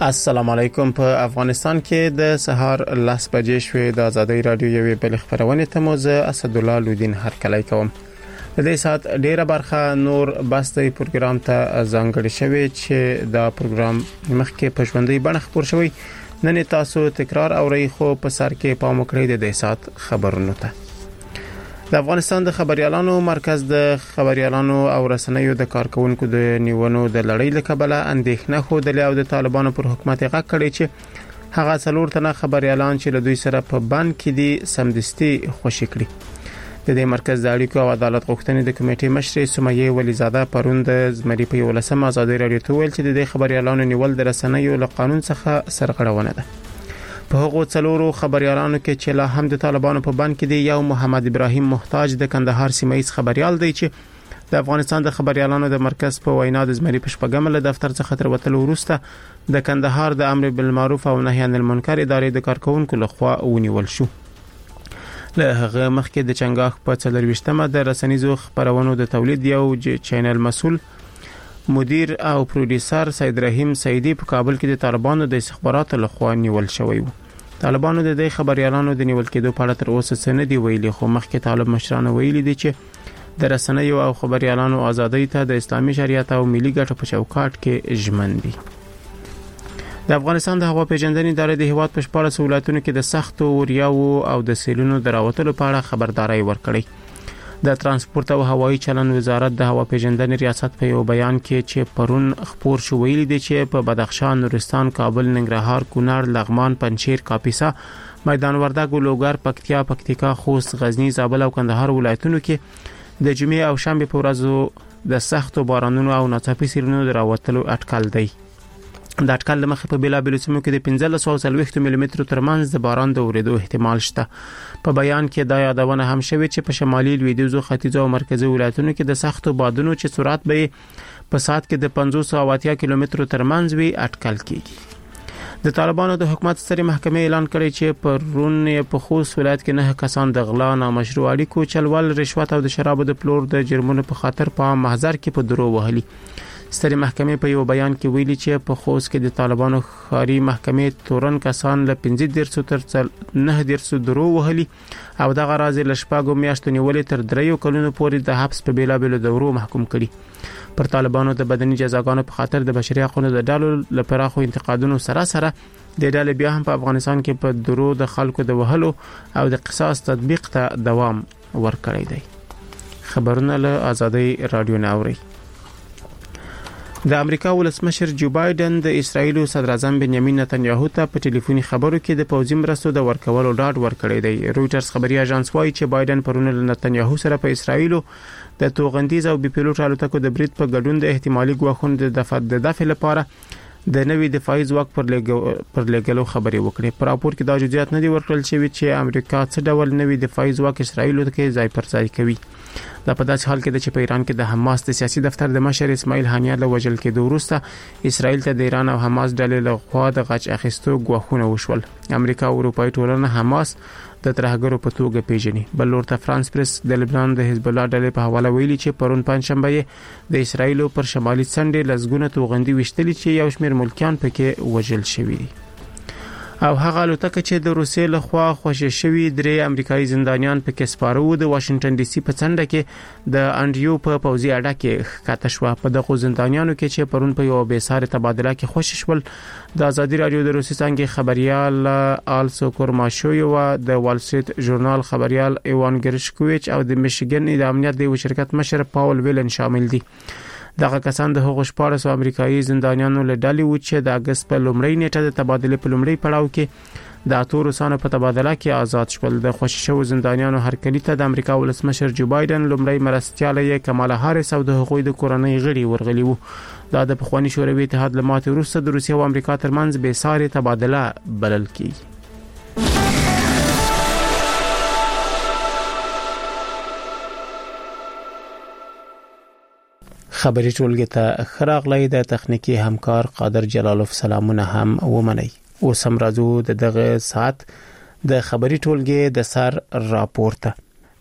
السلام علیکم. په افغانستان کې د سهار 10 بجې شوې د ازادي رادیو یوې بل خبرونه ته موزه اسد الله لودین هر کله کوم. د دې سات ډیره برخه نور بستي پروګرام ته ځانګړی شوی چې دا پروګرام مخکې په ژوندۍ بڼه خبر شوی. نن تاسو تکرار اورئ خو په سر کې پام وکړئ د دې سات خبرونه ته. د افغانستان د خبريالانو مرکز د خبريالانو او رسنیو د کارکونکو د نیونو د لړۍ لکبله اندېښنه خوده او د طالبانو پر حکومت غږ کړي چې هغه څلور تنه خبريالان چې له دوی سره په بند کې دي سمدستي خوشی کړي. د دې مرکز د اړیکو او عدالت غوښتنې د کمیټې مشر سمیه ولیزاده پروند زمری په 11 ازادي رادیو ته ویل چې د خبريالانو نیول د رسنیو له قانون څخه سرغړونه ده. په هغو څلورو خبريالانو کې چې لا هم د طالبانو په بند کې دی یو محمد ابراهیم محتاج د کندهار سیمایي خبريال دی چې د افغانستان د خبريالانو د مرکز په وینا د زمری په شپږم له دفتر څخه تر وتلو وروسته د کندهار د امر بالمعروف او نهي عن المنکر ادارې د کارکونکو لخوا ونیول شو. له هغه مخکې د چنګاخ په 24مه د رسنیزو خبرونو د تولید یو چینل مسؤل مدیر او پروډوسر سید رحیم سیدی په کابل کې د طالبانو د استخباراتو لخوا نیول شوی و. طالبانو د دې خبريالانو د نیول کېدو په اړه تر اوسه څه نه دی ویلي، خو مخکې طالب مشرانو ویلي دي چې د رسنیو او خبريالانو ازادۍ ته د اسلامي شریعت او ملي ګټو په چوکاټ کې ژمن دي. د افغانستان د هوا پیژندنې ادارې د هیواد په 14 ولایتونو کې د سختو وریاو او د سیلونو دراوتلو په اړه خبرداري ورکړې. د ترانسپورت او هوایي چلن وزارت د هوا پیژندنې ریاست په یو بیان کې چې پرون خبر شو ویلي دی چې په بدخشان، نورستان، کابل، ننګرهار، کونړ، لغمان، پنجشیر، کاپیسا، میدان وردګ، لوګر، پکتیا، پکتیکا، خوست، غزنی، زابل او کندهار ولایتونو کې د جمعې او شنبه په ورځو د سختو بارانونو او ناڅاپي سیلونو دراوتلو اټکل دی. د اټکل لمخې په بیلابیلو سیمو کې د 1540 ملي متر ترمنځ د باران د اوریدو احتمال شته. په بیان کې دا یادونه هم شوې چې په شمالي لویدیځو، ختیځو او مرکزي ولایتونو کې د سختو بادونو چې سرعت به په ساعت کې د 580 کیلومترو ترمنځ وي اټکل کیږي. د طالبانو د حکومت سترې محکمې اعلان کړی چې پرون په خوست ولایت کې 9 کسان د غلا، نامشروع اړیکو چلول، رشوت او د شرابو د پلور د جرمونو په خاطر په محضر کې په درو وهلي. سترې محکمې په یو بیان کې ویلي چې په خوست کې د طالبانو خاري محکمې تورن کسان له 15 تر 9 درو وهلي او دغه راز له شپږو میاشتو نیولې تر 3 کلونو پورې د حبس په بیلابیلو دورو محکوم کړي. پر طالبانو د بدني جزاګانو په خاطر د بشري حقوقو د ډالو لپاره خو انتقادونو سره د ډالې بیا هم په افغانستان کې په درو د خلکو د وهلو او د قصاص تطبیق ته دوام ورکړی دی. خبرونه له ازادي رادیو ناوري. د امریکا ولسمشر جو بایدن د اسرایل صدر اعظم بنیامین نتنیاهو ته په ټلیفوني خبرو کې د پوځي مرستو د ورکولو ډاډ ورکړی دی. رويټرز خبري اژانس وايي چې بایدن پرون له نتنیاهو سره په اسرایل د توغندیز او بي پيلوټ الوتکو د برید په ګډون د احتمالي ګواښونو د دفع لپاره د نوي دفاعي ځواک پر لګلو خبري وکړي. پر راپور کې دا جزئیات نه دي ورکړل شوی چې امریکا څه ډول نوي دفاعي ځواک اسرایل ته ځای پر ځای کوي. دا په داسې حال کې چې په ایران کې د حماس د سیاسي دفتر د مشر اسماعیل هانیه له وژل کېدو وروسته اسرایل ته د ایران او حماس ډلې له خوا د غچ اخیستو ګواښونه وشول. امریکا او اروپאי ټولنه حماس د ترهګرو په توګه پیژني. بل ورته فرانس پریس د لبنان د حزب الله ډلې په حواله ویلي چې پرون پنځشنبه د اسرایل پر شمالي څنډې لزګونه توغندي وشتلې چې یو شمېر ملکیان پکې وژل شوي دي. او هغه الوتکه چې د روسیې له خوا خوشی شوی درې امریکایي زندانیان پکې سپارو د واشنگټن ډي سي په څنډه کې د انډریو په پوځي اډه کې ښکته شو. په دغه زندانیانو کې چې پرون په یو بیساره تبادله کې خوشی شول د ازادي رادیو د روسي څنګه خبريال آلسو کورماشوی او د وال سټریټ ژورنال خبريال ایوان ګرشکوویچ او د میشیګن د امنیت د شرکت مشر پاول ویلن شامل دي. دغه کسان د هغو 14 امریکایي زندانیانو له ډلې و چې د اگست په لومړۍ نیټه د تبادله په لومړۍ پړاو کې د اتو روسانو په تبادله کې آزاد شول. د خوشی شو زندانیانو هرکلی ته د امریکا ولسمشر جو بایدن لومړی مرستیاله کمالا هاریس او د هغوی د کورنۍ غړي ورغلي وو. دا د پخوانی شوروي اتحاد له ماتې وروسته د روسیې او امریکا ترمنځ بې ساري تبادله بلل کیږي. خبري ټولګي ته خراغلی د تخنیکی همکار قادر جلالوف سلامونه هم ومني. اوس هم راځو دغه ساعت د خبري ټولګي د سر راپورته.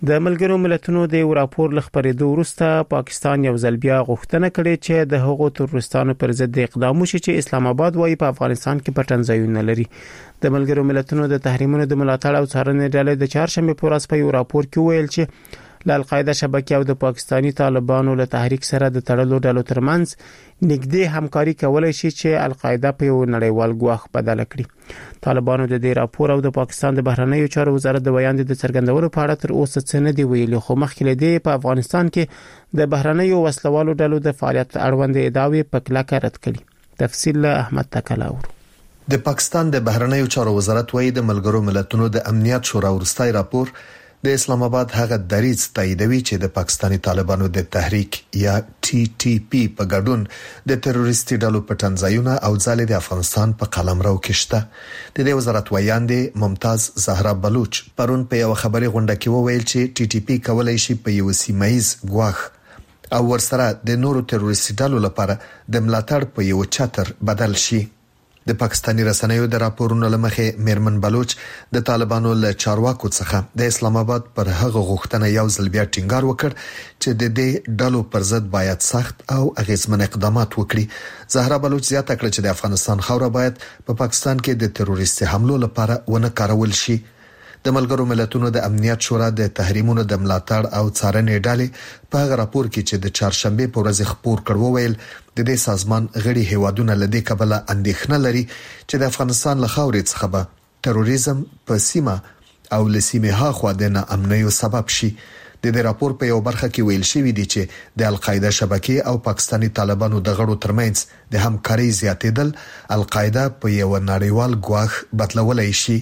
د ملګرو ملتونو د راپور لخبرېدو وروسته پاکستان یو ځل بیا غوښتنه کړې چې د هغو تروریستانو پر ضد اقدام وشي چې اسلام آباد وايي په افغانستان کې پټن ځایونه لري. د ملګرو ملتونو د تحریمونو د ملاتړ او څارنې ډلې د چهارشنبه په ورځ په یو راپور کې ویل چې له القاعده شبکې او د پاکستاني طالبانو له تحریک سره د تړلو ډلو ترمنځ نږدې همکاري کولای شي چې القاعده په یو نړیوال ګواښ بدل کړي. طالبانو د دې راپور او د پاکستان د بهرنیو چارو وزارت د بیان د څرګندولو په اړه تر اوسه څه نه دی ویلي، خو مخکې له دې په افغانستان کې د بهرنیو وسلوالو ډلو د فعالیت اړوند ادعاوې په کلکه رد کړي. تفصیل احمد تکلاور. د پاکستان د بهرنیو چارو وزارت وايي د ملګرو ملتونو د امنیت شورا ورستای راپور د اسلام آباد هغه دریځ تاییدوي چې د پاکستاني طالبانو د تحریک یا TTP په ګډون د تروریستي ډلو په تنظیمونه او ځالې د افغانستان په قلمرو کې شته. د دې وزارت ویاندې ممتاز زهرا بلوچ پرون په یو خبري غونډه کې وویل چې TTP کولای شي په یو سیمایز ګواښ او ورسره د نورو تروریستي ډلو لپاره د ملاتړ په یو چتر بدل شي. د پاکستاني رسنیو د راپورونو لمخې میرمن بلوچ د طالبانو له چارواکو څخه د اسلام آباد پر هغه غوښتنه یو ځل بیا ټینګار وکړ چې د دې ډلو پر ضد باید سخت او اغیزمن اقدامات وکړي. زهرا بلوچ زیاته کړه چې د افغانستان خاوره باید په پاکستان کې د تروریستي حملو لپاره ونه کارول شي. د ملګرو ملتونو د امنیت شورا د تحریمونو د ملاتړ او څارنې ډلې په هغه راپور کې چې د چهارشنبه په ورځ خبر کړو ویل د دې سازمان غړي هیوادونه لدې کبله اندېښنه لري چې د افغانستان له خاورې څخه به تروریزم په سیمه او لسیمه هاخوا د ناامنۍ سبب شي. د دې راپور په یو برخه کې ویل شوی دی چې د القاعده شبکې او پاکستاني طالبانو د غړو ترمنځ د همکاري زیاتېدل القاعده په یو نړیوال ګواښ بدلولای شي.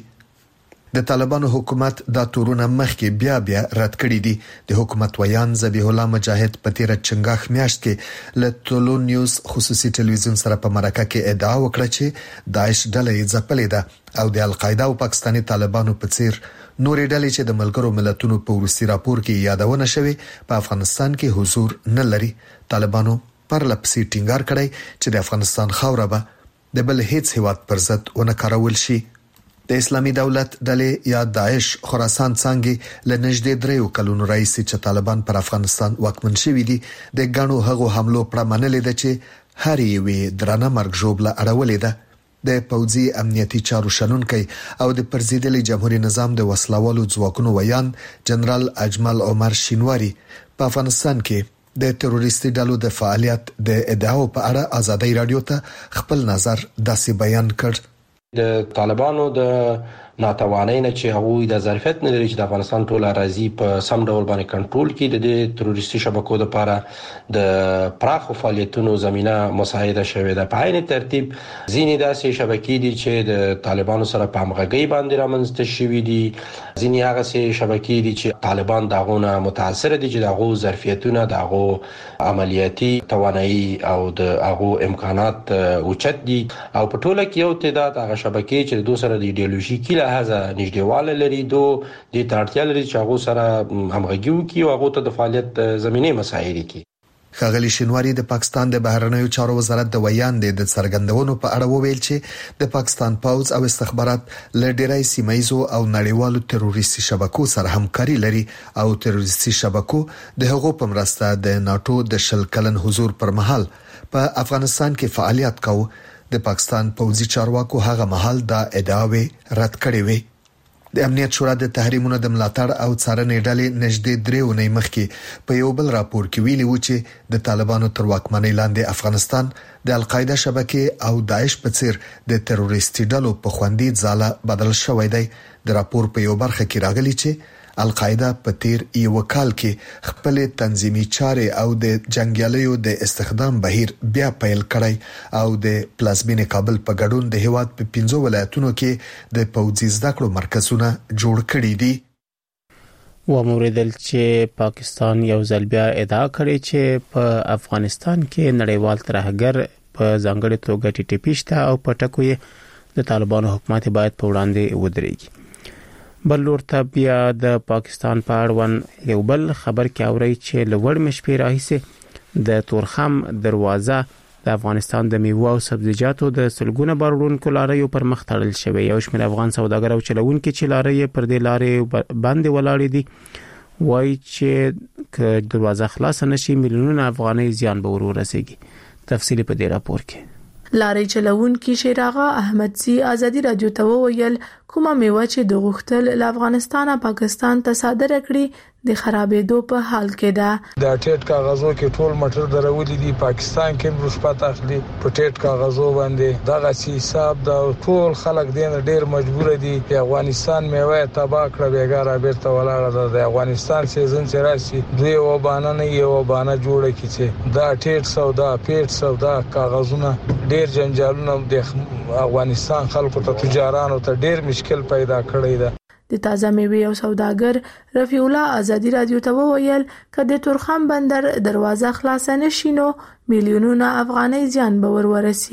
د طالبانو حکومت دا تورونه مخکې بیا رد کړی دي. د حکومت ویان ذبیح الله مجاهد په تیر چنګاښ میاشت کې له ټولو نیوز خصوصي ټلویزیون سره په مرکه کې ادعا وکړه چې داعش ډله ځپلې ده او د القاعده او پاکستاني طالبانو په څیر نورې ډلې چې د ملګرو ملتونو په ورسي راپور کې یادونه شوی په افغانستان کې حضور نه لري. طالبانو پر لپسې ټینګار کړی چې د افغانستان خاوره به د بل هیڅ هیواد پر ضد ونه کارول شي. د اسلامي دولت ډلې یا داعش خراسان څنګه لنږدې 3 کلونو راځي چې طالبان پر افغانستان واکمن شوي دي د غاڼو هغو حملو پر منلې ده چې هر یوې درنه مرګ جوړه اړولې ده. د پوځي امنیتي چارو شنونکي او د پرزیدلي جمهوریت نظام د وسلوالو ځواکونو ویان جنرال اجمل عمر شینواری په افغانستان کې د تروریستي ډلو د فعالیت د ادعاو په اړه ازادي رادیو ته خپل نظر داسې بیان کړ. د طالبانو د ناتوانۍ نه چې هغه د ظرفیت نه لري چې د افغانستان ټول اراضي په سم ډول باندې کنټرول کړي د تروریستي شبکو لپاره د پراخو فعالیتونو زمينه مساعده شوې ده. په عین ترتیب ځینې داسې شبکې دي چې د طالبانو سره په همغږي باندې رامنځته شوې دي. ځینې هغه شبکې دي چې طالبان دغه متاثر دي چې دغه ظرفیتونه دغه عملیاتي توانایي او دغه امکانات اوچت دي او په ټوله کې یو تعداد هغه شبکې چې د دوه سره د ایدئولوژیکي لحاظه نږدېواله لري د تړتیا لري چې هغه سره همغږي وکړي او هغه ته د فعالیت زمينه مساعد کړي. ښاغلي شینواری د پاکستان د بهرنیو چارو وزارت د ویاندې د څرګندونو په اړه وویل چې د پاکستان پوځ او استخبارات له ډیری سیمایزو او نړیوالو تروریستي شبکو سره همکاري لري او تروریستي شبکو د هغو په مرسته د ناتو د 10 کلن حضور پر مهال په افغانستان کې فعالیت کاوه. د پاکستان پوځي چارواکو هغه مهال دا ادعاوې رد کړې وې. د امنیت شورا د تحریمونو د ملاتړ او څارنې ډلې نږدې 3 اونۍ مخکې په یو بل راپور کې ویلي و چې د طالبانو تر واکمنۍ لاندې افغانستان د القاعده شبکې او داعش په څیر د تروریستي ډلو په خوندي ځاله بدل شوی دی. د راپور په یو برخه کې راغلي چې القاعده په تیر یو کال کې خپل تنظیمي چارې او د جنگیالیو د استخدام بهیر بیا پیل کړی او د پلازمینې کابل په ګډون د هیواد په 15 ولایتونو کې د پوځي زده کړو مرکزونه جوړ کړي دي. وموریدل چې پاکستان یو ځل بیا ادعا کړې چې په افغانستان کې نړیوال ترهګر په ځانګړي توګه TTP شته او په ټکو یې د طالبانو حکومت باید په وړاندې ودرېږي. بل لور ته بیا د پاکستان په اړوند یو بل خبر کې اوري چې لوړ مشپې راهیسه د تورخم دروازه د افغانستان د میوه او سبزیجاتو د سلګونه بارونکو لاریو پر مخ تړل شوی. یو شمېر افغان سوداګر او چلونکو چې لارې پر دې لارې باندې ولاړې دي وایي چې ک دروازه خلاص نشي میلیونونه افغانۍ زیان به ورسیږي. تفصیلی په دې راپور کې لارې چلوونکي شیراغه احمدزي ازادي رادیو ته وویل کومه میوه چې د غختل له افغانستان پاکستان ته صادره کړي د خرابېدو په حال کې ده. د ټیټ کاغذو کې ټول مټر درولې دي، پاکستان کې رشوت اخلي په ټیټ کاغذو باندې. دغه حساب د ټول خلک دین ډیر مجبور دي. په افغانستان میوه تباہ کړه بیګاره بیرته ولاړه ده. د افغانستان سیزن چې راشي دوی وبانه نه یو وبانه جوړه کیږي. دا ټیټ سودا پیټ سودا کاغذونه ډیر جنجالونه د افغانستان خلکو ته تجارانو ته ډیر مشکل پیدا کړی ده. د تازه میوې او سوداګر رفیع الله ازادي رادیو ته وویل ک د تورخم بندر دروازه خلاص نشي نو میلیونونه افغانۍ زیان به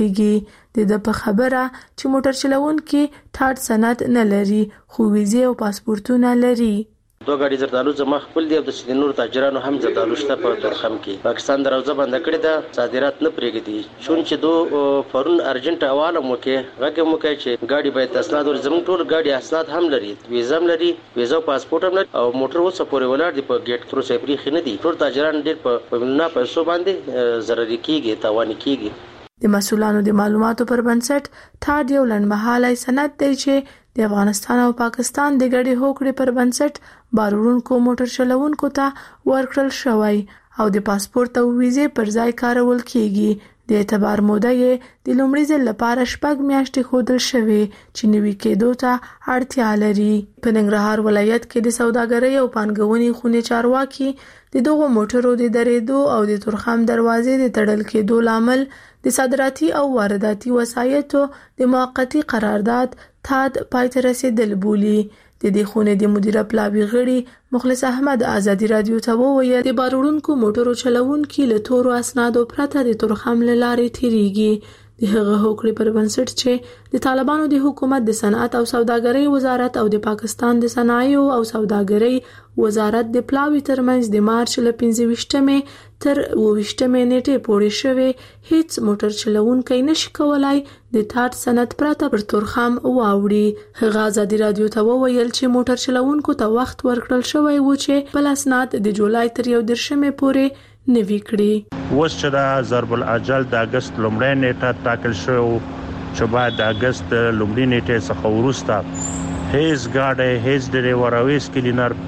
ورسیږي. د په خبره چې موټر چلوونکي ټاټ سند نه لري خو ویزه او پاسپورتونه لري. دوه غاډي زردالو زما خپل دی او د سینور تاجرانو هم زردالو شته په تورخم کې. پاکستان دروازه بند کړې ده، صادرات نه پرېږدي. شون چې دو فورن ارجنټ حواله مو کې راګه مو کې چې غاډي باید اسناد ور زمون ټول غاډي اسناد هم لري، ویزا هم لري، ویزا او پاسپورت هم لري او موټر اوسه پورې ولاړ دی په ګیټ تر اوسه پرې خنه دي. ټول تاجران ډېر په نه پیسو باندې ضرر کیږي، تاوان کیږي. د مسؤلانو د معلوماتو پر بنسټ ټاډ یو لنډمهاله سند دی چې د افغانستان او پاکستان د ګډې هوکړې پر بنسټ بارونکو موټر چلوونکو ته ورکړل شوی او د پاسپورت او ویزې پر ځای کارول کیږي. د اعتبار موده یې د لومړي ځل لپاره 6 میاشتې ښودل شوې چې نوي کېدو ته اړتیا لري. په ننګرهار ولایت کې د سوداګرۍ او پانګونې خونې چارواکي د دغو موټرو د درېدو او د تورخم دروازې د تړل کېدو لامل د صادراتي او وارداتي وسایطو د موقتی قرارداد تاد پای ته رسیدل بولی. د دې خونې د مدیره پلاوی غړي مخلص احمد ازادي رادیو ته وویل د بارونکو موټرو چلوونکي له تورو اسنادو پرته د تورخم لارې تیریږي. د هغه هوکړې پر بنسټ چې د طالبانو د حکومت د صنعت او سوداګرۍ وزارت او د پاکستان د صنایع او سوداګرۍ وزارت د پلاوی ترمنځ د مارچ له 15مې تر 28مې نیټې پورې شوې هیڅ موټر چلوونکی نشي کولای د ټاټ سند پرته پر تورخم واوړي. هغه ازادي رادیو ته وویل چې موټر چلوونکو ته وخت ورکړل شوی و چې بل اسناد د جولای تر 31مې پورې نوي کړي. اوس چې د ضرب الاجل د اگست لومړی نیټه ټاکل شو چې بعد د اگست لومړی نیټه څخه وروسته هیڅ گاډي هیڅ ډرایور او هیڅ کلینر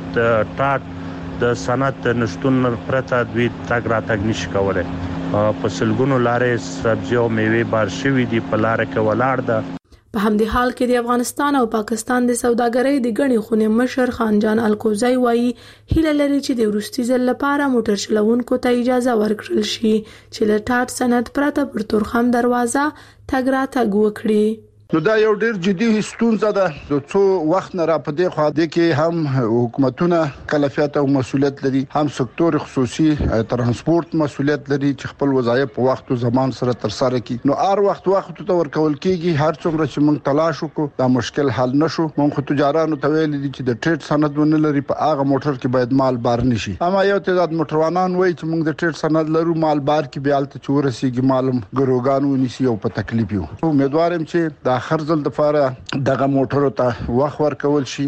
ټاټ د صنعت نشټون پرته دوی تګ راتګ نشي کولای. په سلګونو لارې سبزی او میوه بار شوی دي په لار کې ولاړ ده. په همدې حال کې د افغانستان او پاکستان د سوداګرۍ د غني خونې مشر خانجان الکوزی وایي هیله لري چې د وروستي ځل لپاره موټر چلوونکو ته اجازه ورکړل شي چې له ټاټ سند پرته پر تورخم دروازه تګ راتګ وکړي. نو دا یو ډیر جدي ستونزه ده. د څو وخت نه را پدې خو د کې هم حکومتونه کلفیت او مسولیت لري، هم سکتور خصوصي ترانسپورت مسولیت لري چې خپل وظایف په وخت او زمان سره تر سره کړي. نو هر وخت ته ورکول کیږي. هر څومره چې موږ تلاش وکړو دا مشکل حل نشو. موږ خو تجارانو ته ویل دي چې د ټریډ سند ونه لري په هغه موټر کې باید مال بار نشي. اما یو تعداد موټروانان وایي چې موږ د ټریډ سند لرو، مال بار کې بیالته چورسيږي، مالم ګروګانو نشي او په تکلیف یو. امیدوارم چې دا اخر ځل د فاره دغه موټرو ته وخت ورکول شي.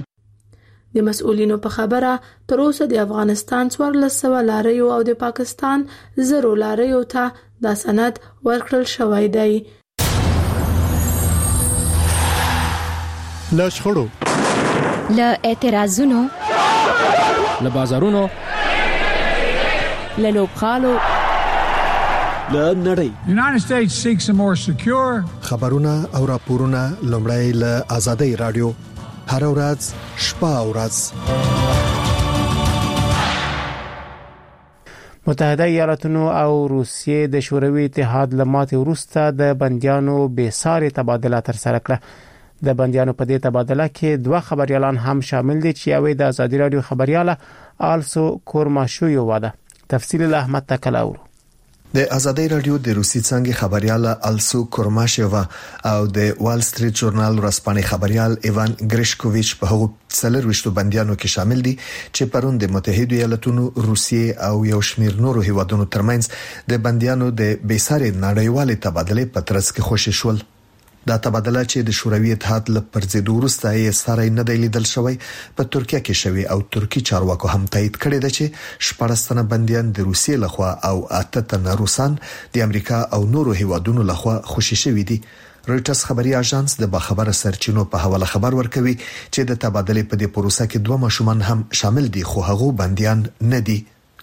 د مسؤلینو په خبره تر اوسه د افغانستان 1400 لاریو او د پاکستان 0 لاریو ته دا سند ورکړل شوی دی. له شخړو، له اعتراضونو، له بازارونو، له لوبغالو، له نړۍ. United States seeks a more secure خبرونه او راپورونه لومړی له آزادۍ رادیو هر ورځ شپه او ورځ. متحده ایالاتونو او روسیې د شوروي اتحاد لماتې وروسته د بنديانو بېساري تبادله تر سره کړه. د بنديانو په دې تبادله کې 2 خبريالان هم شامل دي چې یوې د آزادي رادیو خبرياله آلسو کورماشویو واده. تفصیل له احمد تکلاور. د آزادۍ رادیو د روسي څنګه خبرياله آلسو کورماشووا او د وال سټریټ ژورنال ورځپاڼې خبريال ایوان ګریشکوویچ په هغو 24 بنديانو کې شامل دي چې پرون د متحده ایالاتونو، روسیې او یو شمېر نورو هیوادونو ترمنځ د بنديانو د بیساري نړیوالې تبادلې په ترڅ کې خوشی شول. دا تبادله چې د شوروي اتحاد له پرځېدو وروسته یې سره نه دی لیدل شوی په ترکیه کې شوی او ترکی چارواکو هم تایید کړی دی چې 14 تنه بنديان د روسیې لخوا او 8 تنه روسان د امریکا او نورو هیوادونو لخوا خوشي شوی دي. رويټرز خبري اژانس د باخبره سرچینو په حواله خبر ورکوي چې د تبادلې په دې پروسه کې 2 ماشومان هم شامل دي خو هغه بنديان نه دي.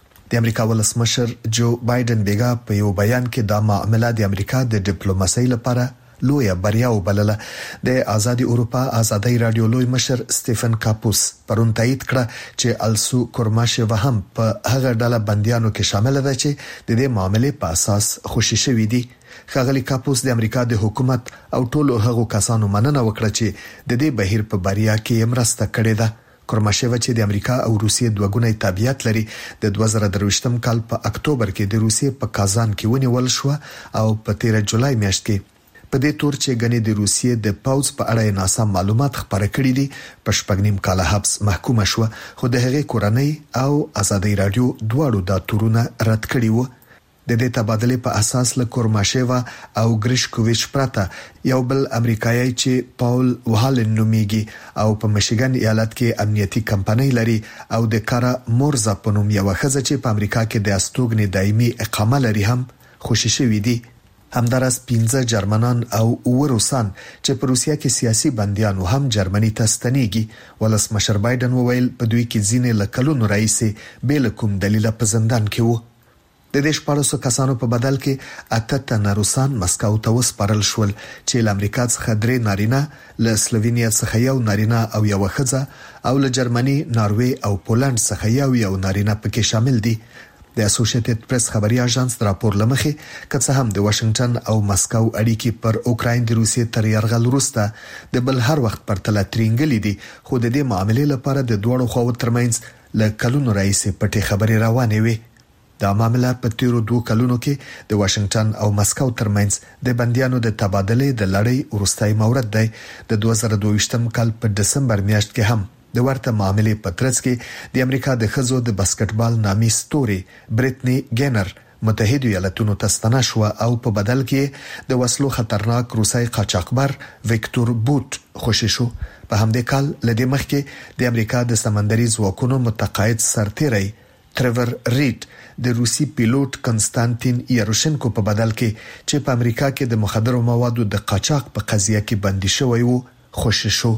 د امریکا ولسمشر جو بایدن بیګا په یو بیان کې دا معاملې د امریکا د ډیپلوماسۍ لپاره لویه بریا وبلله. د آزادي اروپا آزادي رادیو لوی مشر سټيفن کاپوس پرون تایید کړ چې السو کورماشيوا هم په هغه ډله بنديانو کې شامل ده چې د دې معاملې په اساس خوشي شوی دي. خغلی کاپوس د امریکا د حکومت او ټولو هغو کسانو مننه وکړه چې د دې بهیر په بریا کې مرسته کړې ده. کورماشيوا چې د امریکا او روسیې دوه ګونی تابعیت لري د 2023م کال په اکتوبر کې د روسیې په کازان کې ونیول شو او په 13 جولای میاشت کې په دې تور چې غني د روسیې د پاوز په اړه ناسم معلومات خبره کړې دي په شپږنیم کال حبس محکومه شو خو د هغې کورنۍ او آزادي رادیو دواړو دا تورونه رد کړي وو. د دې تبادلې په اساس له کورماشيوا او ګریشکوویچ پراته یو بل امریکایي چې پاول وهالن نومیږي او په میشیګن ایالت کې امنیتي کمپنۍ لري او د کارا مورزا په نوم یو خزه چې په امریکا کې د استوګنې دایمي اقامه لري هم خوشي شوی دي. همدارس 15 جرمنان او روسان چې په روسیا کې سیاسي بنديان هم جرمني ته ستنېږي. ولسمشر بایدن وویل په دوی کې ځینې لکلونو رئیس بیل کوم دلیل په زندان کې وو. د دې 14 کسانو په بدل کې 8 تنه روسان مسکو ته وسپارل شول چې له امریکا څخه 3 نارینه، له سلوینیا څخه یو نارینه او یو ښځه او له جرمني، ناروې او پولند څخه یو نارینه پکې شامل دي. د اسوسییټډ پریس خبري اژانس راپور لمخې کڅه هم د واشنگټن او مسکو اړیکې پر اوکراین د روسیې تر یرغل وروسته د بل هر وخت پر تل ترینګلې دي خو د دې معاملې لپاره د دوړو خو ترمنځ له کلونو رئیس پټي خبري روانې وي. دا معاملې په تیرو 2 کلونو کې د واشنگټن او مسکو ترمنځ د بنديانو د تبادلې د لړۍ ورستای مورد دی. د 2022م کال په دسمبر میاشت کې هم د ورته معاملې په ترڅ کې د امریکا د خزو د باسکټبال نامي ستوري بریټنی ګینر متحده ایالاتونو ته ستنه شو او په بدل کې د وسلو خطرناک روسي قاچاقبر ویکتور بوت خوشی شو. په همدې کال لدې مخکې د امریکا د سمندري ځواکونو متقاعد سرتیری تریور ریډ د روسي پیلوټ کنستانتین یاروشنکو په بدل کې چې په امریکا کې د مخدرو موادو د قاچاق په قضیه کې بندي شوی وو خوشی شو.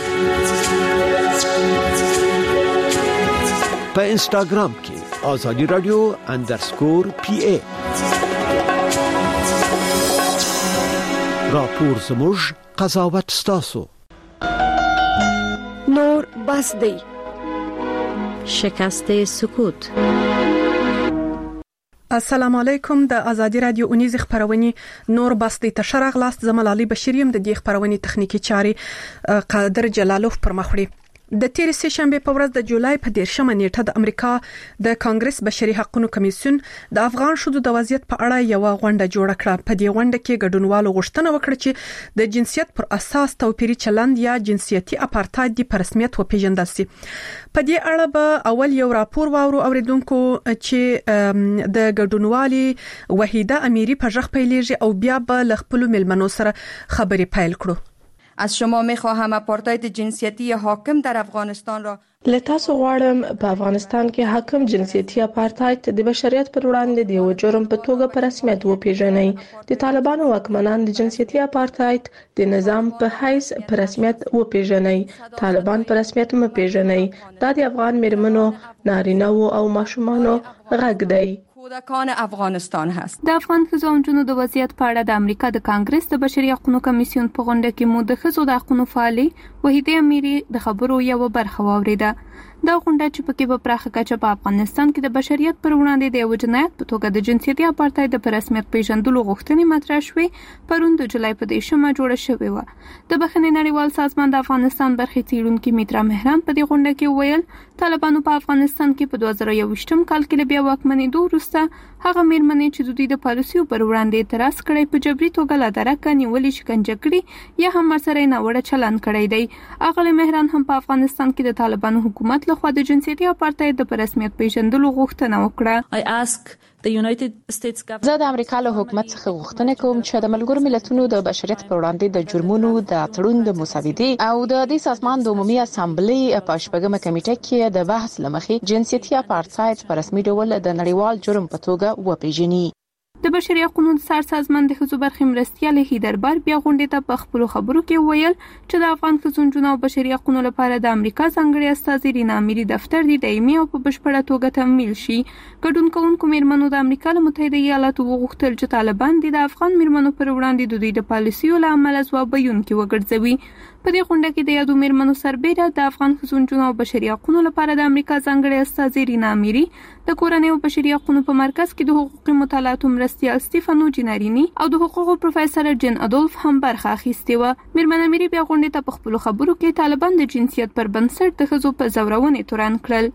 په انستګرام کې آزادي رادیو _PA راپور زموږ قضاوت ستاسو نور بس دی شکست سکوت. السلام علیکم. د آزادي رادیو اونیز خبرونه نور بس دی تشرغ لاست زملالي بشریم د دې خبرونه تخنیکی چاري قادر جلالوف پر مخړي. د تیر سه شنبه په ورځ د جولای په 13مه نیټه د امریکا د کانګرس بشري حقوقو کمیسیون د افغان شذو د وضعیت په اړه یو غونډه جوړه کړه. په دې غونډه کې ګډونوالو غوښتنه وکړه چې د جنسیت پر اساس توپیري چلند یا جنسیتي اپارټاید په رسمیت وپیژندل شي. په دې اړه به اول یو راپور واورو اوریدونکو چې د ګډونوالي وحیده امیری په ژغ پیلېږي او بیا به ل خپل ملمنو سره خبري پیل کړو. از شما میخواهم اپارتاید جنسیتی حاکم در افغانستان را لتاسو غواړم په افغانستان کې حاکم جنسیتي اپارټاید د بشریت پر وړاندې د یو جرم په توګه په رسمیت وپیژني. د طالبانو واکمنان د جنسیتي اپارټاید د نظام په حیث په رسمیت وپیژني. طالبان په رسمیت مپیژني. دا د افغان میرمنو، نارینه او ماشومانو غږ دی. کودکان افغانستان هست. د افغان ښځو او نجونو د وضعیت په اړه د امریکا د کانګرس د بشري حقوقو کمیسیون په غونډه کې مو د ښځو د حقوقو فعالي وحیده امیری د خبرو یو برخه واوریده. دا غونډه چې پکې په پراخه کچه په افغانستان کې د بشریت پر وړاندې د یو جنایت په توګه د جنسیتي اپارټاید په رسمیت پیژندلو غوښتنې مطرح شوې پرون د جولای په 13مه جوړه شوې و. د بخښنې نړیوال سازمان د افغانستان برخې څیړونکو میترا مهران په دې غونډه کې ویل طالبانو په افغانستان کې په 2021م کال کې بیا واکمنېدو وروسته هغه میرمنې چې د دوی د پالیسیو پر وړاندې اعتراض کړی په جبري توګه لا درکه نیولې شکنجه کړي یا هم سره ناوړه چلند کړی دی. اغلی مهران هم په افغانستان کې د طالبانو حکومت لخوا د جنسیتي اپارټاید د رسمیت پیژندلو غوښتنه وکړه. I ask زه د امریکا له حکومت څخه غوښتنه کوم چې د ملګرو ملتونو د بشریت پر وړاندې د جرمونو د تړون د مسودې او د دې سازمان د عمومي اسامبلې په شپږمه کمیټه کې د بحث لمخې جنسیتي اپارټایډ په رسمي ډول د نړیوال جرم په توګه وپیژني. د بشري حقوقو څار سازمان د ښځو برخې مرستیال هیدربار بیا غونډې ته په خپل خبرو کې ویل چې د افغان ښځو او بشري حقوقو لپاره د امریکا ځانګړي استازي رینا اميري دفتر د دایمي او په بشپړه توګه تمویل شي. ګډون کوونکو میرمنو د امریکا له متحده ایالاتو وغوښتل چې طالبان د افغان میرمنو پر وړاندې د دوی د پالیسیو له امله ځواب ویونکي وګرځوي. په دې غونډه کې د یادو میرمنو سربېره د افغان ښځو او بشري حقوقو لپاره د امریکا ځانګړي استازي رینا اميري د کورنۍ او بشري حقوقو په مرکز کې د حقوقي مطالعاتو مرستیال ستيفانو جینارینی او د حقوقو پروفیسور جن اډولف هم برخه اخیستې و. میرمن اميري بیا غونډه ته په خپل خبرو کې طالبان د جنسیت پر بنسټ د ښځو په زورونې تورن کړل.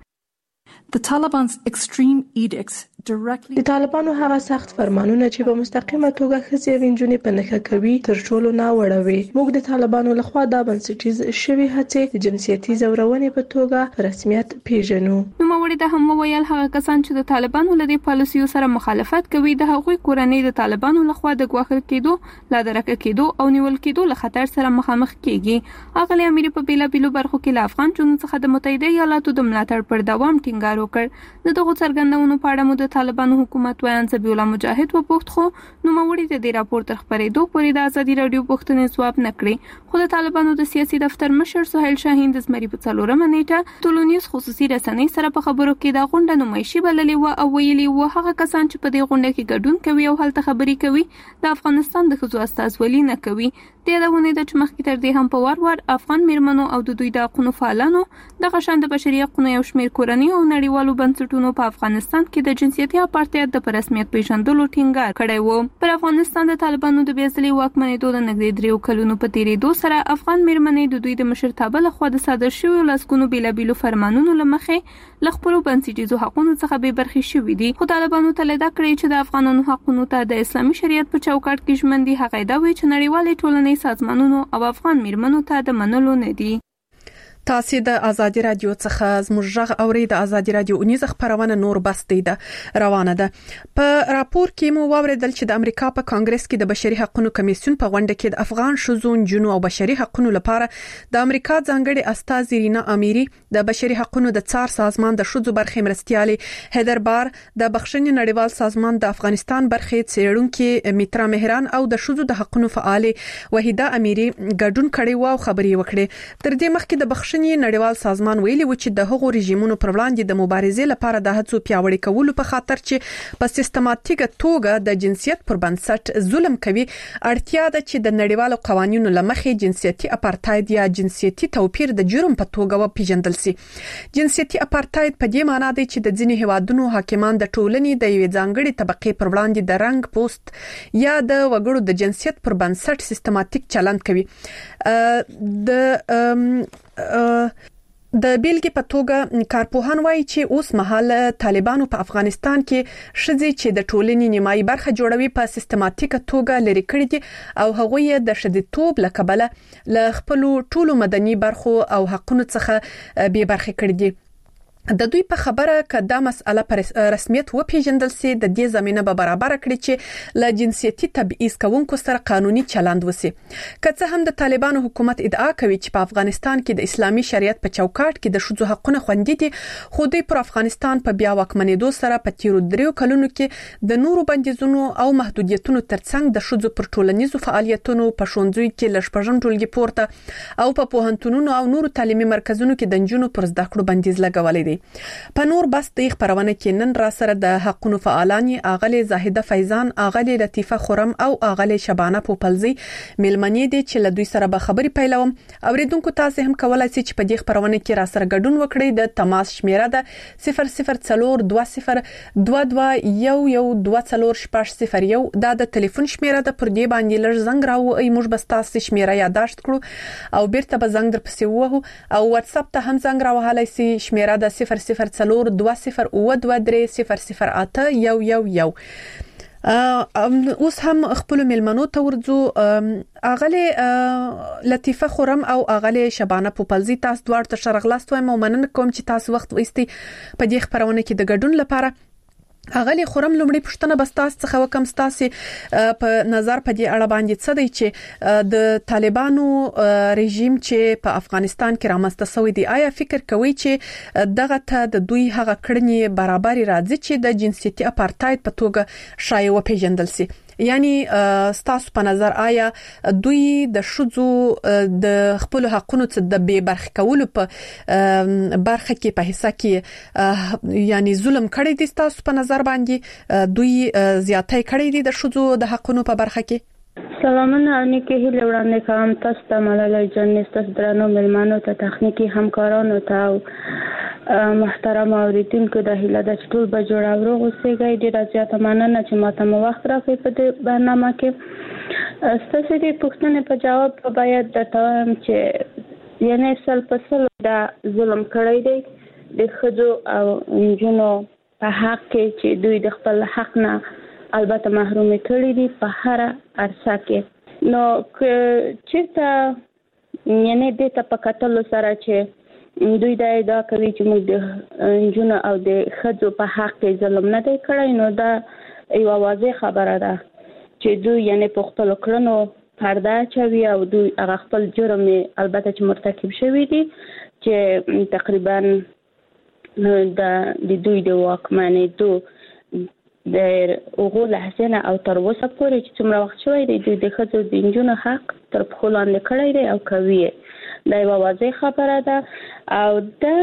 د طالبانو هغه سخت فرمانونه چې په مستقیمه توګه ښځې او نجونې په نښه کوي تر ټولو ناوړه وي. موږ د طالبانو لخوا دا بنسټیز شوی هڅې د جنسیتي زورونې په توګه په رسمیت پیژنو. نو موږ د هم ویل هغه کسان چې د طالبانو له دې پالیسیو سره مخالفت کوي د هغوی کورنۍ د طالبانو لخوا د ګواښل کېدو لا درکه کېدو او نیول کېدو له خطر سره مخامخ کیږي. اغلی اميري په بیلابیلو برخو کې له افغان جنونو څخه د متحده ایالاتو د ملاتړ پر دوام ټینګار وکړ. د دغه څرګندونو په اړه مو د طالبانو حکومت ویان زبی الله مجاهد وپوښت خو نو موري د دې راپور تر خبرېدو پورې د ازادي رادیو پوښتنې ځواب نکړي. خو د طالبانو د سیاسي دفتر مشر سهیل شاهین د زمری په 4مه نیټه ټولنیز خصوصي رسنۍ سره په خبرو کې د غونډه نمایشي بللې و او ویلي و هغه کسان چې په دې غونډه کې ګډون کوي او هلته خبرې کوي د افغانستان د ښځو استازولي نه کوي. د یادونه د چمخ کې تر دې هم په وار افغان میرمنو او د دوی د حقوقو فعالانو د غشند بشري حقوقو یو شمېر کورنۍ او نړیوالو بنسټونو په افغانستان کې د جنسیتي اپارټایډ د رسمیت پیژندلو ټینګار کړی و. پر افغانستان د طالبانو د بیځلي واکمنېدو د نږدې 3 کلونو په تیریدو سره افغان میرمنې د دوی د مشرتابه لخوا د صادر شویو لاسګونو بیلابیلو فرمانونو لمخې له خپلو بنسټیزو حقوقو څخه بې برخې شوي دي. خو طالبانو تلدا کړی چې د افغانانو حقوقو ته د اسلامي شریعت په چوکاټ کې ژمن دي. هغه دا وی چې نړیوالې ټولنې سازمانونو او افغان میرمنو ته د منلو نه دي. تاسو د ازادي رادیو څخه زموږ غږ اورئ. د ازادي رادیو اونیزه خبرونه نور بس ده روانه ده. په راپور کې مو واوریدل چې د امریکا په کانګرس کې د بشري حقوقو کمیسیون په غونډه کې د افغان شذون جنو او بشري حقوقو لپاره د امریکا ځانګړي استازي رینا اميري د بشري حقوقو د څار سازمان د شذو برخې مرستيالي هیدربار د بخښنې نړیوال سازمان د افغانستان برخې څېړونکو میترا مهران او د شذو د حقوقو فعال وحیده اميري ګډون کړي و او خبري وکړي. تر دې مخکې د نړیوال سازمان ویلي و چې د هغو رژیمونو پر وړاندې د مبارزې لپاره د هڅو پیاوړي کولو په خاطر چې په سیستماتیکه توګه د جنسیت پر بنسټ ظلم کوي اړتیا ده چې د نړیوالو قوانینو لمخې جنسیتي اپارټایډ یا جنسیتي توپیر د جرم په توګه وپیژندل شي. جنسیتي اپارټایډ په دې معنی دی چې د ځینې هیوادونو حاکمان د ټولنې د یوې ځانګړي طبقې پر وړاندې د رنګ پوسټ یا د وګړو د جنسیت پر بنسټ سیستماتیک چلند کوي. د بیلګې په توګه کارپوهان وایي چې اوس مهال طالبانو په افغانستان کې شذې چې د ټولنې نیمایي برخه جوړوي په سیستماتیکه توګه لري کړی دي او هغوی د شذیتوب لکبله له خپل ټولو مدني برخو او حقوقو څخه بې برخې کړی دي. د دوی په خبره کدا مسأله پر رسمیت و پیژندل سي د دې زمينه به برابر کړي چې ل جنسيتي تبعیض کوونکو سره قانوني چلند وسی. که څه هم د طالبانو حکومت ادعا کوي چې په افغانستان کې د اسلامي شریعت په چوکاټ کې د شذو حقوقونه خوندي دي خو دوی پر افغانستان په بیا واکمنېدو سره په تیرو 3 کلونو کې د نورو بندیزونو او محدودیتونو ترڅنګ د شذو پر ټولنیزو فعالیتونو په شونځوي کې لشپژن ټولګي پورته او په پوهنتونونو او نورو تعلیمي مرکزونو کې د جنونو پر زده کړو بندیز لګولې دي. په نور بس د خبرونه کې نن را سره د حقوقو فعالانی اغلی زاهده فیضان، اغلی لطیفه خرم او اغلی شبانه پوپلزی ملمنې دي چې له دوی سره به خبري پیلوم. اوریدونکو تاسو هم کولای شئ چې په دې خبرونه کې را سره ګډون وکړئ. د تماس شمیره ده 002022112401 دا د ټلیفون شمیره ده. پر دې باندې لږ زنګ راوړئ، موږ به تاسو شمیره یاداشت کړو او بیرته به زنګ در پسې ووهو. او واتس اپ ته هم زنګ راوهلای شئ، شمیره ده 0020200811. اوس هم خپل ملمنو ته ورځو. اغلی لطیفه خرم او اغلی شبانه پوپلزی تاسو دوړ ته شرغلاست وایم او مننه کوم چې تاسو وخت وایستي په دې خبرونه کې د ګډون لپاره. اغلی خورم لومړی پښتنه بستاس څخه وکم ستاسي په نظر په دې اړه باندې څه دی چې د طالبانو رژیم چې په افغانستان کې رامنځته شوی دی آیا فکر کوي چې دغه ته د دوی هغه کړنې برابرۍ راځي چې د جنسيتي اپارټاید په توګه شایع وپیژندل شي یعنی ستاسو په نظر آیا دوی د شذو د خپل حقونو څخه د بے برخې کولو په برخه کې په حصہ کې یعنی ظلم کړی دي ستاسو په نظر باندې دوی زیاتې کړی دي د شذو د حقونو په برخه کې سلامونه نیکه هیله وړاندې کوم تاسو ته ملالۍ جنت تاسو درنو ملمانو ته تخنیکی همکارانو ته محترم اوریدونکو د هیله د ټول به جوړ او روغ اوسئ ډیر زیاته مننه چې ماته مو وخت راکړی په دې برنامه کې ستاسو د پوښتنې په جواب باید درته وایم چې یعنی سل په سل دا ظلم کړی دی د خځو او نجونو په حق کې چې دوی د خپل حق نه البته محروم کړي دي په هر عرصه کې نو چې یعنی د تپکاتلو سره چې دوی دا ادعا کوي چې موږ د نجونو او د خځو په حق کې ظلم نه دی کړی نو دا یو واضح خبره ده چې دوی یعنی په خپل کړنو پرده چوي او دوی هغه خپل جرم البته چې مرتکب شوی دي چې تقریبا د دوی د واکمنۍ د اوغو لحسنه او تر اوسه پورې چې څومره وخت شوی دی دوی د خځو د نجونو حق تر پښو لاندې کړی دی او کوي دا یو واضح خبره ده او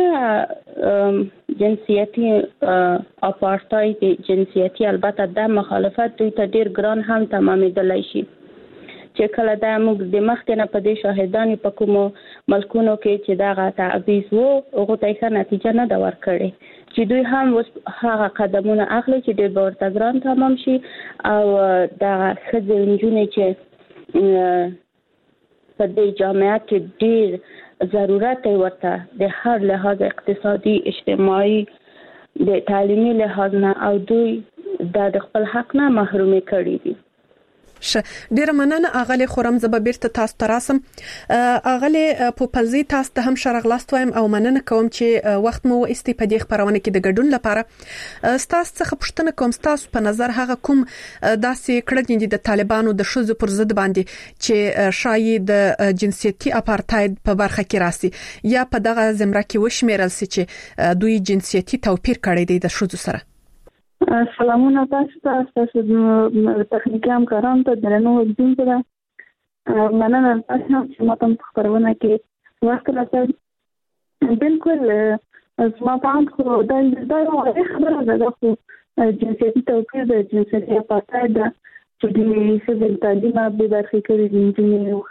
د جنسیتي اپارټاید جنسیتي البته د مخالفت دوی ته ډیر ګران هم تمامېدلی شي چې کله دا موږ د مخکې نه په دې شاهدان په کومو ملکونو کې چې دغه تعویض وو هغه ته ښه نتیجه نه ده ورکړې چې دوی هم هغه قدمونه اخلي چې ډیر به ورته ګران تمام شي او دغه ښځې نجونې چې په دې جامعه کې ډیر ضرورت ورته د هر لحاظ اقتصادي اجتماعي د تعلیمي لحاظ نه او دوی د خپل حق نه محروم کړي دي ډیر مننه اغلی خورم زب بیرته تاسو تراسم اغلی په پلزي تاسو ته هم شرغلاست وایم او مننه کوم چې وخت مو استفادې خبرونه کې د ګډون لپاره تاسو څخه پوښتنه کوم تاسو په نظر هغه کوم داسې کړنې دي د طالبانو د شذو پر ضد باندې چې شایي د جنسيتي اپارټاید په برخه کې راسي یا په دغه زمره کې وشمیرل سي چې دوی جنسيتي توپیر کړی دی د شذو سره سلامونه تاسو ته تخنیکی همکارانو ته درنو اوریدونکو ته مننه تاسو چې ماته په خبرونه کې وخت راکړی بالکل زما په اند خو دا یو خبره ده خو جنسیتي توپیر د جنسیتي اپارټاید چې د خځو تعلیم به برخې کړي دي چې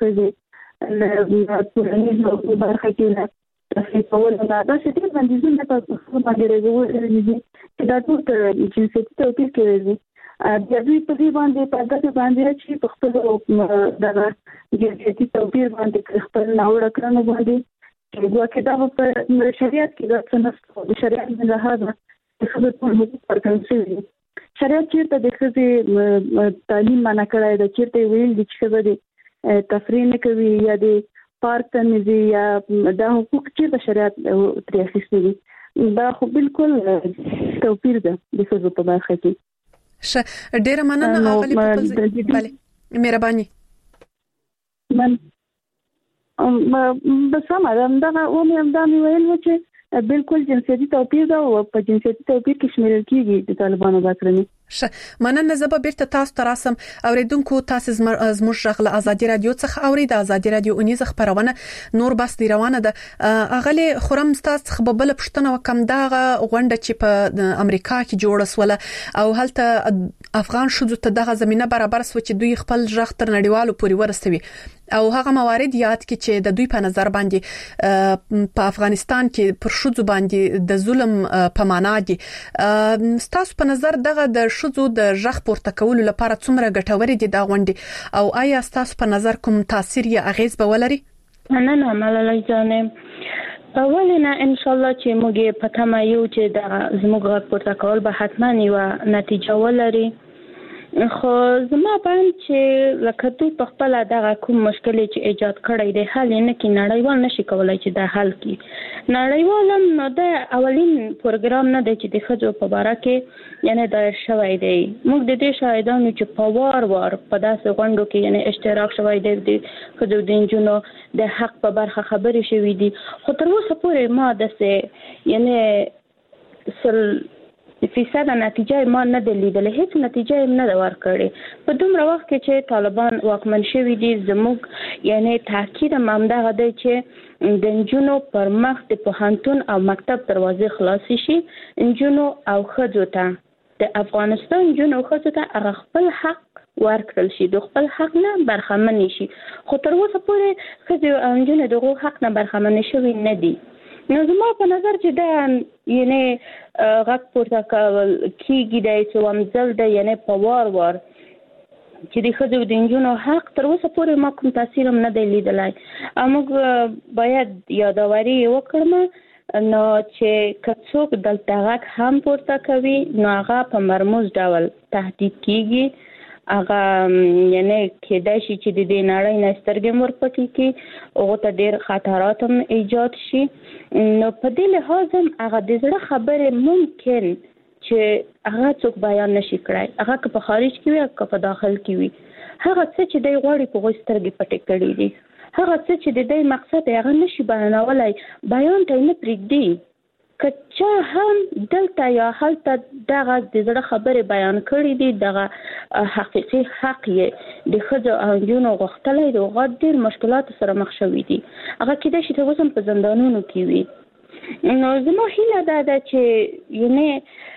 خځې ټولنیز په برخه کې تاسو په ولله دا چې د بندیزونو په څیر باندې راغلي دي چې دا ټول جنسیتي توپیر کوي د دوی په دې باندې په دغه باندې چې په خپل د جنسیتي توپیر باندې خپل ناوړه کړنو باندې چې ګواکې دا په شریعت کې د څنګه د شریعت نه لحاظه د خپل حقوق پرځوي شریعت چې د خځې تعلیم منع کړی د چیرته ویل دي چې خځې تفریح نه کوي یا د پارک ته نزي یا د حقوق چې د شریعت ترې اخیستي دي دا خو بالکل توپیر ده د ښځو په برخه کې ډیره مننه اغلی په بله مهرباني بس هم دا مې ویل و چې بالکل جنسیتي توپیر ده او په جنسیتي توپیر کې شمیرل کیږي د طالبانو دا کړنې مننه زب بیرته تاسو تراسم اوریدونکو تاسو زموږ غل ازادي رادیو څخه اورید ازادي رادیو اونیز خبرونه نور بس دی روانه ده اغلی خرم تاسو خبربل پښتنه وکم دا غونډه چې په امریکا کې جوړه سوله او هلته افغان شذو ته دغه زمينه برابر سو چې دوی خپل ژغ تر نړیوالو پوري ورسوي او هغه موارد یاد کې چې د دوی په نظر باندې په افغانستان کې پر شذو باندې د ظلم په معنا دي تاسو په نظر دغه د شذو د ژغ پورته کولو لپاره څومره ګټوري دي دا غونډه او آیا تاسو په نظر کوم تاثیر یا اغیز به ولري نه ملالۍ جانې اولینا ان شاء الله چې موږ په تمه یو چې د زموږ غږ پورته کول به حتما یو نتیجه ولري خو زما باندې چې لکه دوی په خپل دغه کوم مشکل چې ایجاد کړی دی حل نه کې نړیوال نشي کولای چې دا حل کړي. نړیوال نو د اولین پروګرام نه دی چې د خځو په اړه کې یعنی دایر شوی دی. موږ د دې شاهدانو چې په وار په داسې غونډو کې یعنی اشتراک شوی دی د خځو د نجونو د حق په برخه خبرې شوې دي. خو تر اوسه پورې ما داسې یعنی فیصد نتیجه ما نه دی لیدلې، هیڅ نتیجه نه ده ورکړې. په دومره وخت کې چې طالبان واکمن شوي دي زموږ یعنی تاکید هم همدغه دی چې د نجونو پر مخ د پوهنتون او مکتب دروازې خلاصې شي. نجونو او ښځو ته د افغانستان نجونو او ښځو ته هغه خپل حق ورکړل شي، د خپل حق نه برخمن شي. خو تر اوسه پورې ښځې او نجونې دغه حق نه برخمن شوي نه دي. نو زما په نظر چې دا یعنی غږ پورته کول کېږي دی چې ومزل دی یعنی په وار چې د ښځو د نجونو حق تر اوسه پورې ما کوم تاثیر هم نه دی لیدلی. موږ باید یادواري وکړم نو چې که څوک دلته غږ هم پورته کوي نو هغه په مرموز ډول تهدید کېږي. هغه یعنی کېدای شي چې د دې نړۍ نه سترګې ورپټې کړي، هغو ته ډېر خطرات هم ایجاد شي. نو په دې لحاظ هم هغه د زړه خبرې ممکن چې هغه څوک بیان نشي کړی، هغه که په خارج کې وي که په داخل کې وي. هغه څه چې دی غواړي په هغوی سترګې پټې کړي دي، هغه څه چې د دی مقصد هغه نشي بیانولی، بیان ته یې نه پرېږدي. که چا هم دلته یا هلته دغه د زړه خبرې بیان کړي دي، دغه حقیقي حق یې د ښځو او نجونو غوښتلی دی، هغه ډېر مشکلاتو سره مخ شوي دي. هغه کېدای شي تر اوسه هم په زندانونو کې وي. نو زما هیله دا ده چې یعنی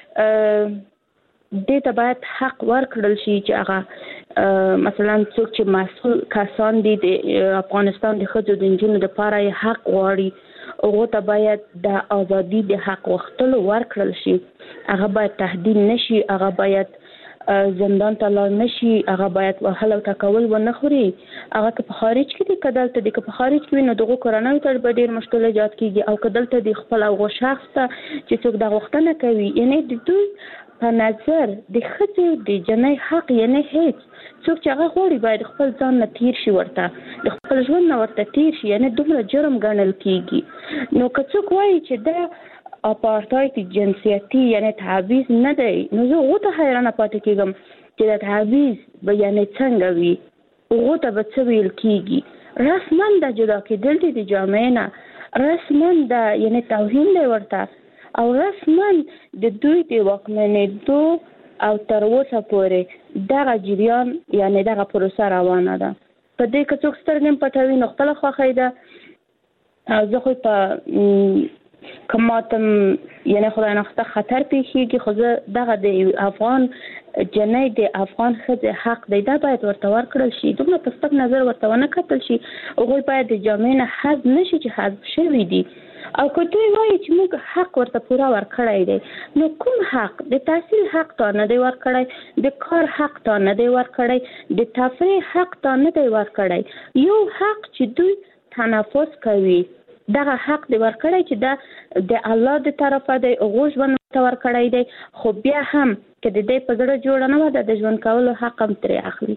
دې ته باید حق ورکړل شي چې هغه مثلا څوک چې مسؤل کسان دي د افغانستان د ښځو د نجونو دپاره یې حق غواړي، هغو ته باید د ازادي د حق غوښتلو ورکړل شي. هغه باید تهدید نشي، هغه باید زندان ته لاړ نشي، هغه باید وهل او ټکول ونه خوري. هغه که په خارج کې دي که دلته دي، که په خارج کې وي نو دغو کورنیو ته به ډېر مشکل ایجاد کېږي، او که دلته د خپل هغو شخص ته چې څوک دا غوښتنه کوي یعنی د دوی په نظر د ښځې د جنۍ حق یعنی هیڅ څوک چې هغه غواړي باید خپل ځان نه تیر شي، ورته د خپل ژوند نه ورته تیر شي، یعنی دومره جرم ګڼل کېږي. نو که څوک وایي چې دا اپارتاید جنسیتي یعنی تعویض نه دی، نو زه هغو ته حیرانه پاتې کېږم چې دا تعویض به یعنی څنګه وي، هغو ته به څه ویل کېږي. رسما د جدا کېدل دي د جامعې نه، رسما د یعنی توهین دی ورته، او رسما د دوی د واکمنېدو او تر اوسه پورې دغه جریان یعنی دغه پروسه روانه ده. په دې که څوک سترګې پټوي نو خپله خوښۍ ده. زه خو په که ماته یعنی خدای نخواسته خطر پیښیږي، خو زه دغه د افغان جنۍ د افغان ښځې حق دی، دا باید ورته ورکړل شي، دومره په سپک نظر ورته ونه کتل شي. هغوی باید د جامعې نه حذف نشي چې حذف شوي دي. او که دوی وایي چې موږ حق ورته پوره ورکړی دی، نو کوم حق؟ د تحصیل حق تا نه دی ورکړی، د کار حق تا نه دی ورکړی، د تفریح حق تا نه دی ورکړی. یو حق چې دوی تنفس کوي دغه حق دی ورکړی چې دا د الله د طرفه دی، هغو ژوند ورته ورکړی دی. خو بیا هم که د دې په زړه جوړه نه وه د ژوند کولو حق هم ترې اخلي.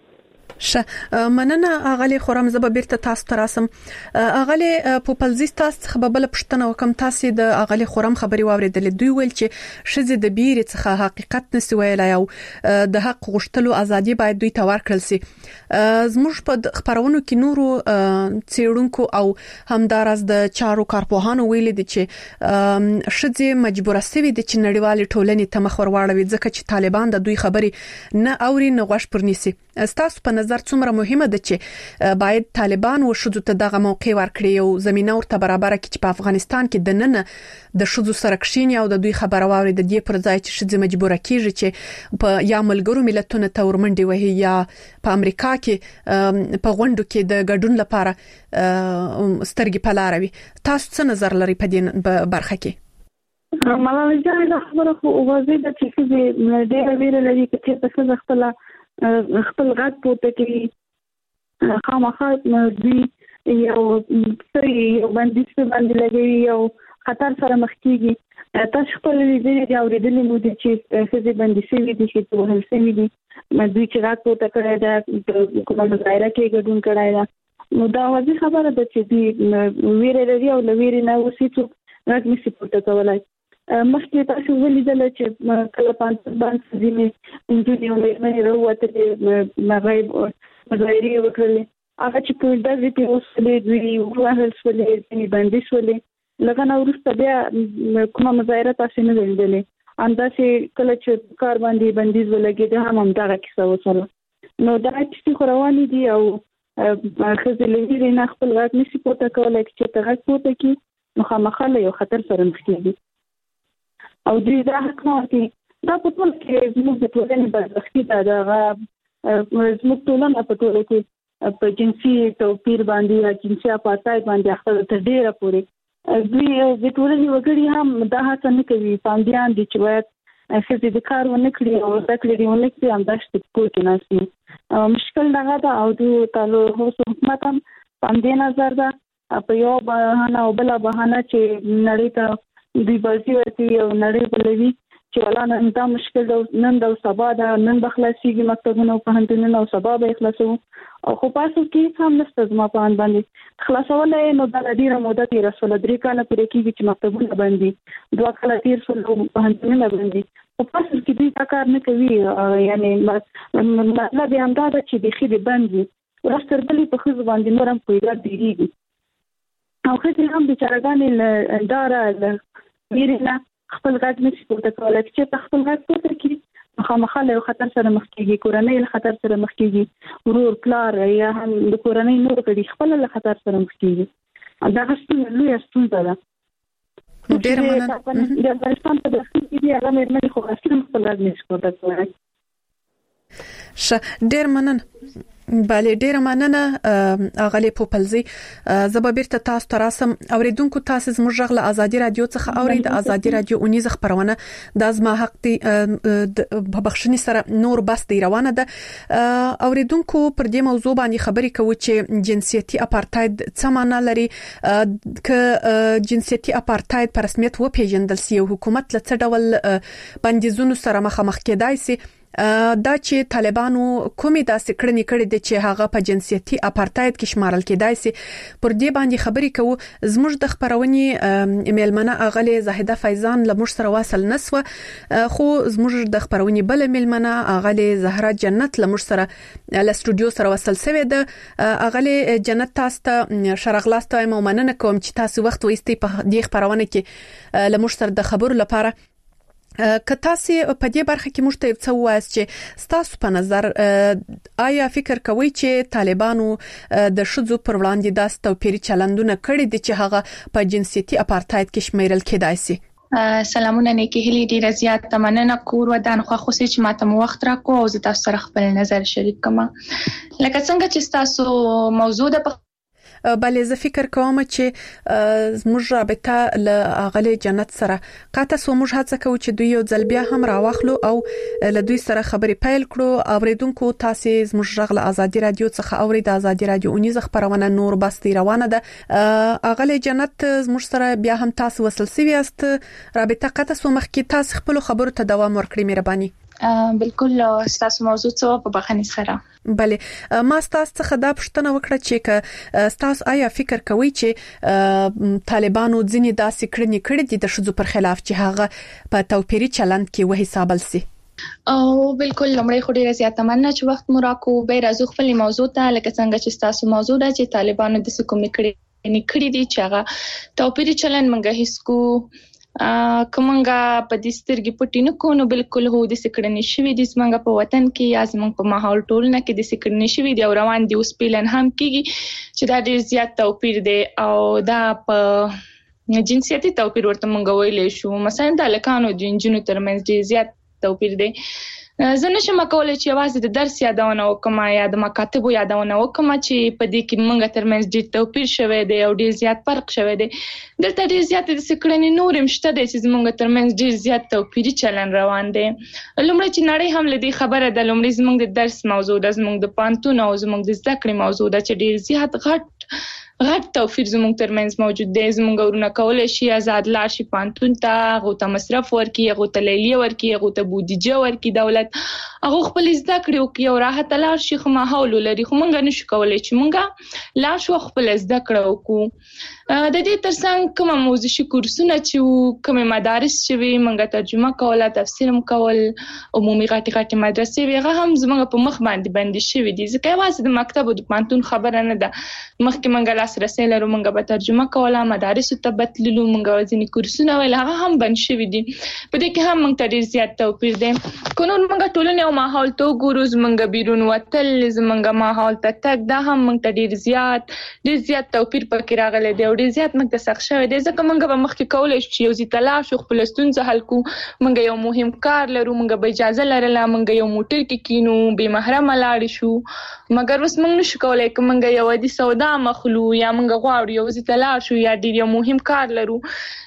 مننه اغلی خورم. زه به بیرته تاسو ته راسم. اغلی پوپلزی تاسو څخه بل پښتنه وکم، تاسو د اغلی خورم خبري واوریدل. دوی ویل چې شزه د بیر څخه حقیقت نسی ویلای او د حق غوښتلو ازادي باید دوی ته ورکړل شي. زموږ په خبرونو کې نورو څېړونکو او همدارس د چارو کارپوهانو ویل دي چې شزه مجبوره سوي دي چې نړیوال ټولنې ته مخ ور واړوي، ځکه چې طالبان د دوی خبري نه اوري نه غوښ پرنيسي. تاسو په نظر څومره مهمه ده چې باید طالبان و شذو ته دغه موقع ورکړي او زمينه ورته برابر کړي چې په افغانستان کې د نن د شذو سره کښینی او د دوی خبره واوري د دې پر ځای چې شذ مجبوره کیږي چې په یا ملګرو ملتونو ته ورمنډي وهي یا په امریکا کې په غونډو کې د ګډون لپاره سترګې پلاروي. تاسو څه نظر لري په دې برخه کې؟ ملالۍ جان دا خبره خو واضح ده چې څه ډېر ویره لري چې په څه خپل غږ پورته کوي، خامخا دوی یو بندیز باندې لګوي او خطر سره مخ کیږي. تاسو خپل لیدلې دی اوریدلې مو دي چې څه بندي شوی دي چې په هل سمې دي مدوي چې راکو ته کړی دا کومه ظاهره کې ګډون کړای دا. نو دا واضح خبره ده چې دی ویره لري او لویره نه وسیتو راځي سپورت کولای. مخکې تاسو ولیدل چې کله باندې ځینې انجنیرونه مې راوته مغرب مظاهرې وکړلې هغه چې په دغه کې اوسلې دوی وهل سولې ځینې باندې سولې لکه نو ورسته بیا کومه مظاهره تاسو نه ولیدلې انداسې کله چې کار باندې بندیز ولګي دا هم دغه کیسه وسره. نو دا چې خورواني دي او خزه لوي نه خپل غږ نشي پورته کولای چې ته غږ پورته کی مخامخ له یو خطر سره مخ کیږي او دې دا حق نه کوي. دا په ټول کې زموږ د ټولنې بدبختي ده. دا زموږ ټولنه په ټول کې په جنسي توپیر باندې یا جنسي اپارټاید باندې اخته تر ډیره پورې دوی د ټولنې وګړي هم دا هڅه نه کوي پاندیان دي چې باید خزه د کار ونه کړي او ځکه لري ونه کړي هم داشت کوټ نه سي مشکل دغه دا او د تعالو حکومت هم پاندې نظر ده په یو بهانه او بل بهانه چې نړۍ ته دوی بازي ورتي او نړۍ بلوي چې ولانه دا مشکل ده نن د سبا ده نن بخلاصيږي مکتبونه په هندونه او سبا به اخلاصو او خو پاسو کې هم نشته زما په ان باندې خلاصولای نو د ډیره موده تیر رسول درې کاله پرې کېږي چې مکتبونه باندې دوه کاله تیر سول په هندونه باندې په پاسو کې دوی دا کار نه کوي. یعنی مطلب یې هم دا ده چې د خېدي باندې ورستر بلې په خزو باندې نورم پیدا دیږي او خزه هم بیچارهګان اداره میرنه خپل غږ نشي پورته کولای چې خپل غږ پورته کړي مخامخ له خطر سره مخ کیږي کورنۍ له خطر سره مخ کیږي ورور پلار یا هم د کورنۍ نور کړي خپل له خطر سره مخ کیږي دا هڅه لوی ستونزه ده. ډیر مننه د افغانستان په داخل کې دی هغه مې خو اصلا خپل غږ نشي پورته کولای. ډیر مننه بله ډیر مننه اغلی پوپلزی زبا بیرته تاسو تراسم اوریدونکو تاسو زموږ غږ له ازادي رادیو څخه اورید ازادي رادیو اونیز خبرونه د ازما حق دی په بخښنې سره نور بس دی روانه ده اوریدونکو پر دې موضوع باندې خبرې کوي چې جنسيتي اپارټاید څه معنی لري ک جنسيتي اپارټاید په رسمیت و پیژندل سي حکومت له څه ډول بندیزونو سره مخامخ کېدای سي دا چې طالبانو کومې داسې کړنې کړې دي چې هغه په جنسيتي اپارټاید کې شمارل کېدای سي پر دې باندې خبرې کوو زموږ د خبرونې میلمنه اغلی زاهده فیضان له موږ سره واصل نسوه خو زموږ د خبرونې بل میلمنه اغلی زهرا جنت له موږ سره له سټوډیو سره واصل سوی ده اغلی جنت تاسو ته شرغلاست وایم او مننه کوم چې تاسو وخت وایستئ په دې خبرونه کې له موږ سره د خبرو لپاره. که تاسو په دې برخه کې موږ ته څه وایاست چې تاسو په نظر آیا فکر کوئ چې طالبانو د شذو پر وړاندې داس توپیري چلندونه کړي دي چې هغه په جنسيتي اپارټاید کې شمیرل کېدای سي؟ سلامونه نیکی هلی ډیر زیات تمننه کور ودان خو خو چې ماته وخت راکو او زه تاسو سره خپل نظر شریک کوم لکه څنګه چې تاسو موضوع د بلې زه فکر کوم چې زموږ رابطه له اغلی جنت سره قاطه سو موږ هڅه کوو چې دوی یو ځل بیا هم راوخلو او له دوی سره خبرې پیل کړو. اوریدونکو تاسو زموږ غږ له ازادي رادیو څخه اورید ازادي رادیو اونیز خبرونه نور بس دی روانه ده اغلی جنت زموږ سره بیا هم تاسو وصل سوي است رابطه قاطه سو مخکې تاسو خپل خبرو ته دوام ورکړئ مهرباني. بالکل تاسو موضوع څه په بخښنې سره بله ما تاسو څخه دا پوښتنه وکړه چې تاسو آیا فکر کوئ چې طالبانو ځینې داسې کړنې کړې دي د شذو پر خلاف چې هغه په توپیري چلند کې و حسابل سي؟ او بالکل لمړی خو ډیره زیاته مننه چې وخت مو راکو به راځو خپل موضوع ته لکه څنګه چې تاسو موضوع ده چې طالبانو د سکومې کړې دي چې هغه توپیري چلند منګه هیڅ کو کومنګا په دې سترګې پټې نه کو نو بالکل هو د سکړنې شوې د زمنګ په وطن کې یا زمنګ په ماحول ټولنه کې د سکړنې شوې دی او روان دي اوس پیلن هم کېږي چې دا ډېر زیات توپیر دی او دا په جنسيتي توپیر ورته مونږ ویلې شو مثلا د لکانو د جنونو ترمنځ ډېر زیات توپیر دی. زه نشم کولای چې یوازې د درس یادونه وکم یا د مکاتبو یادونه وکم چې په دې کې موږ ترمنځ ډېر توپیر شوی دی او ډېر زیات فرق شوی دی. دلته ډېر زیات د سکړنې نور هم شته دی چې موږ ترمنځ ډېر زیات توپیري چلن روان دی. لومړی چې نړۍ هم لدی خبره ده لومړی زموږ د درس موضوع ده زموږ د پانتون او زموږ د زده کړې موضوع ده چې ډېر زیات غټ غټ توفیر زموږ ترمنځ موجود دی. زموږ ورونه کولای شي آزاد لاړ شي پانتون ته، هغه ته مصرف ورکړي، هغه ته لیلیه ورکړي، هغه ته بودیجه ورکړي دولت، هغه خپل زده کړې وکړي او راحت لاړ شي. خو ماحول لري، خو موږ نشو کولای چې موږ لاړ شو خپل زده کړه وکړو. د دې ترڅنګ کوم موضوعي کورسونه چې کوم مدارس چې وي موږ ترجمه کوله، تفسیر هم کول، عمومي غټي مدرسې وي، هغه هم زموږ په مخ باندې بندي شوی دي. ځکه یوازې د مکتب او د پانتون خبره نه ده، مخکې موږ لاسرسي لرو، موږ به ترجمه کوله، مدارس ته بتللو، موږ ځینې کورسونه ویل هغه هم بند شوی دي. په دې کې هم موږ ته ډیر زیات توپیر دی. قانون موږ ټولنې او ماحول ته ګورو، زموږ بیرون وتل، زموږ ماحول ته تک دا هم موږ ته ډیر زیات توپیر پکې راغلی دی او ډیر زیات موږ ته سخت شوی دی. ځکه موږ به مخکې کولای شو چې یو ځای ته لاړ شو، خپل ستونزه حل کړو، موږ یو مهم کار لرو، موږ به اجازه لرله، موږ یو موټر کې کینو، بې محرمه لاړ شو. مګر اوس موږ نشو کولای که موږ یو عادي سودا مخلو یا موږ غواړو یو ځای ته لاړ شو یا ډیر یو مهم کار لرو،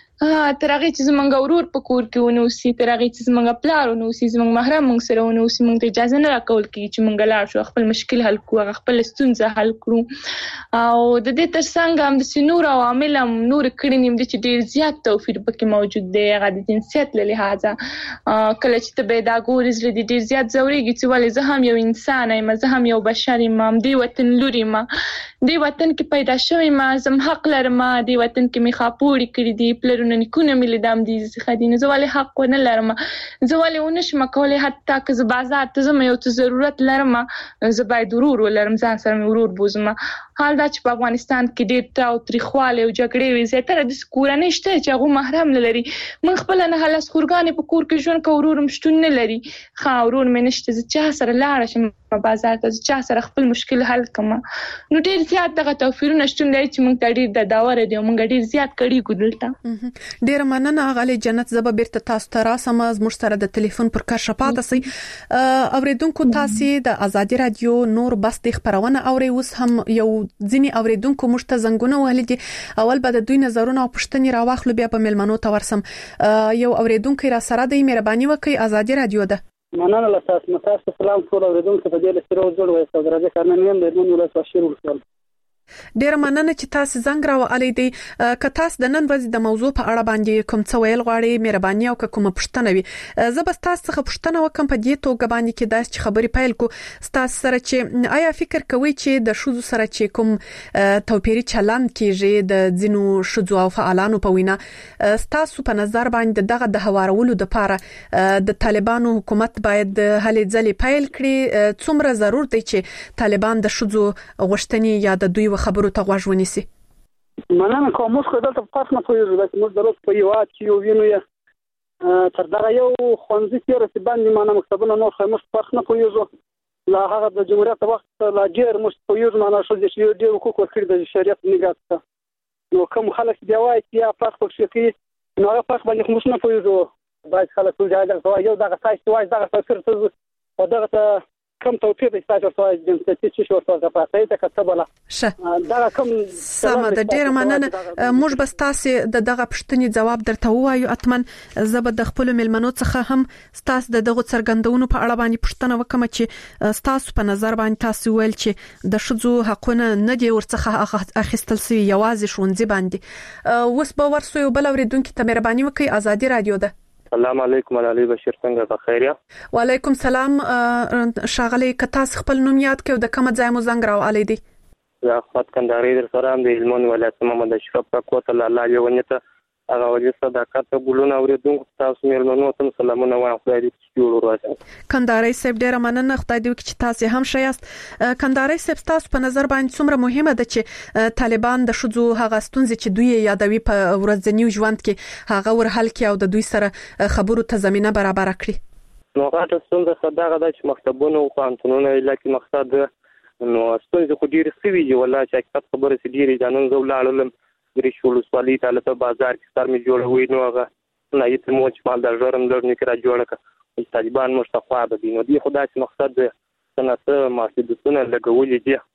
تر هغې چې زموږ ورور په کور کې ونوسي، تر هغې چې زموږ پلار ونوسي، زموږ محرم موږ سره ونوسي، موږ ته اجازه نه راکول کېږي چې موږ لاړ شو خپل مشکل حل کړو، هغه خپل ستونزه حل کړو. او د دې ترڅنګ همداسې نور عوامل هم نور کړي دي چې ډېر زیات توپیر پکې موجود دی. هغه د جنسیت له لحاظه کله چې ته به دا ګورې زړه دې ډېر زیات ځورېږي چې ولې زه هم یو انسان یم، زه هم یو بشر یم، دې وطن لور یم، دې وطن کې پیدا شوی یم، زه حق لرم، دې وطن کې مې خاپوړي کړي دي، پلرونه نیکونه مې لیدم دي څخه دي، نو زه ولې حق ونه لرم، زه ولې ونشم کولی حتی که زه بازار ته ځم یو څه ضرورت لرم زه باید ورور ولرم، ځان سره مې ورور بوزم. حال دا چې په افغانستان کې ډېر تاوتریخوالی او جګړې وي، زیاتره داسې کورنۍ شته چې هغوی محرم نه لري. موږ خپله نه هلس خورګانې په کور کې ژوند کوو، ورور هم شتون نه لري. ښه ورور مې نشته، زه چا سره لاړه شم بازار ته، زه چا سره خپل مشکل حل کړم. نو ډېر زیات دغه توپیرونه شتون لري چې موږ ته ډېر د داوره دي او موږ ډېر زیات کړي دلته. ډېره مننه غالي جنت. زه به بیرته تاسو ته راسم، زموږ سره د ټلیفون پر کار شپاته سي. اوریدونکو تاسو د آزادي رادیو نور بس د خبرونه اوري. اوس هم یو ځینی اوریدونکو موږ ته زنګونه وهلي دي. اول به د دوی نظرونه او پوښتنې راواخلو، بیا په ملمنو ته ورسم. یو اوریدونکو را سره دی، مهرباني وکړئ، آزادي رادیو ده. مننه له تاسو. تاسو سلام ټول اوریدونکو ته. د لسترو جوړ وای سو درځه کارنن یم د نن ولس واشیر وشول. ډیر مننه چې تاسو زنګ راوړی دی. که تاسو د نن ورځې د موضوع په اړه باندې کوم څه ویل غواړئ، مهرباني او کومه پوښتنه وي، زه به تاسو څخه پوښتنه وکم په دې توګه باندې کې داس چې خبرې پیل کو تاسو سره چې آیا فکر کوئ چې د شوزو سره چې کوم توپیري چلند کیږي د ځینو شوزو او فعالانو په وینا، تاسو په نظر باندې دغه د هوارولو لپاره د طالبانو حکومت باید هلې ځلې پیل کړي؟ څومره ضرور دی چې طالبان د شوزو غوښتنې یا د دوی خبرو ته غوږ ونیسي؟ مننه کوم. موږ دلته په پښتو پوهیږو چې موږ درو په یو وخت کې یو وینو یا تر دا یو خوندې تیر سي باندې معنا مکتبونه نور خو موږ په پښتو پوهیږو. لا هغه د جمهوریت وخت لا ډیر موږ پوهیږو معنا شو چې ډیر حقوق ورکړي د شریعت نگاه. نو کوم خلک دی وایي چې یا پښتو کې نو هغه پښتو باندې موږ نه پوهیږو. باید خلک ټول یو دغه تاسو وایي دغه فکر څه او دغه کم توپیر د تاسو سره د جنسيتي چې شو څه پاتې ته کتبله دا کوم سم د ډیر مننه. موږ بس تاسو دغه پښتني جواب درته وایو. اتمن زه د خپل ملمنو څخه هم تاسو دغه څرګندونو په اړه باندې پښتنه وکم چې تاسو په نظر باندې تاسو ویل چې د شذو حقونه نه دی ورڅخه اخیستل سي یوازې شونځي باندې. اوس به ورسو یو بل اوریدونکو ته مهرباني وکړئ. آزادي رادیو ده. السلام علیکم علي بشیر، څنګه بخیر یا؟ وعلیکم سلام. شاغلی کتاس خپل نوم یاد کړو، د کوم ځای مو زنګ راوړی دی؟ زه خپل کندهاري در سره د هلمند ولایت محمد اشرف پاکوت الله یونیته هغه وجه صداقت ګلونه اوریدونکو تاسو مېلمنو ته سلامونه وایم. خدای دې جوړ ورسوي. کندهاري صاحب ډیره مننه، خدای دې چې تاسو هم شایست. کندهاري صاحب تاسو په نظر باندې څومره مهمه ده چې طالبان د شذو هغه ستونزې چې دوی یادوي په ورځنی ژوند کې هغه ورحل کړي او د دوی سره خبرو ته زمينه برابر کړي؟ نو هغه ستونزه صداقت ده چې مکتبونه او قانونونه لکه مقصد نو ستونزې خو ډیره سوي دي. والله چې اکثر خبره سي ډیره ځانون زولالم ګریشول سوالي تعالی په بازار کې ستار می جوړوي. نو هغه نه یې موږ مال د جوړم لرنه کرا جوړه ک طالبان مستخوا به دي. نو دی خدای چې مقصد څنګه ماسدتونه لګولې دي.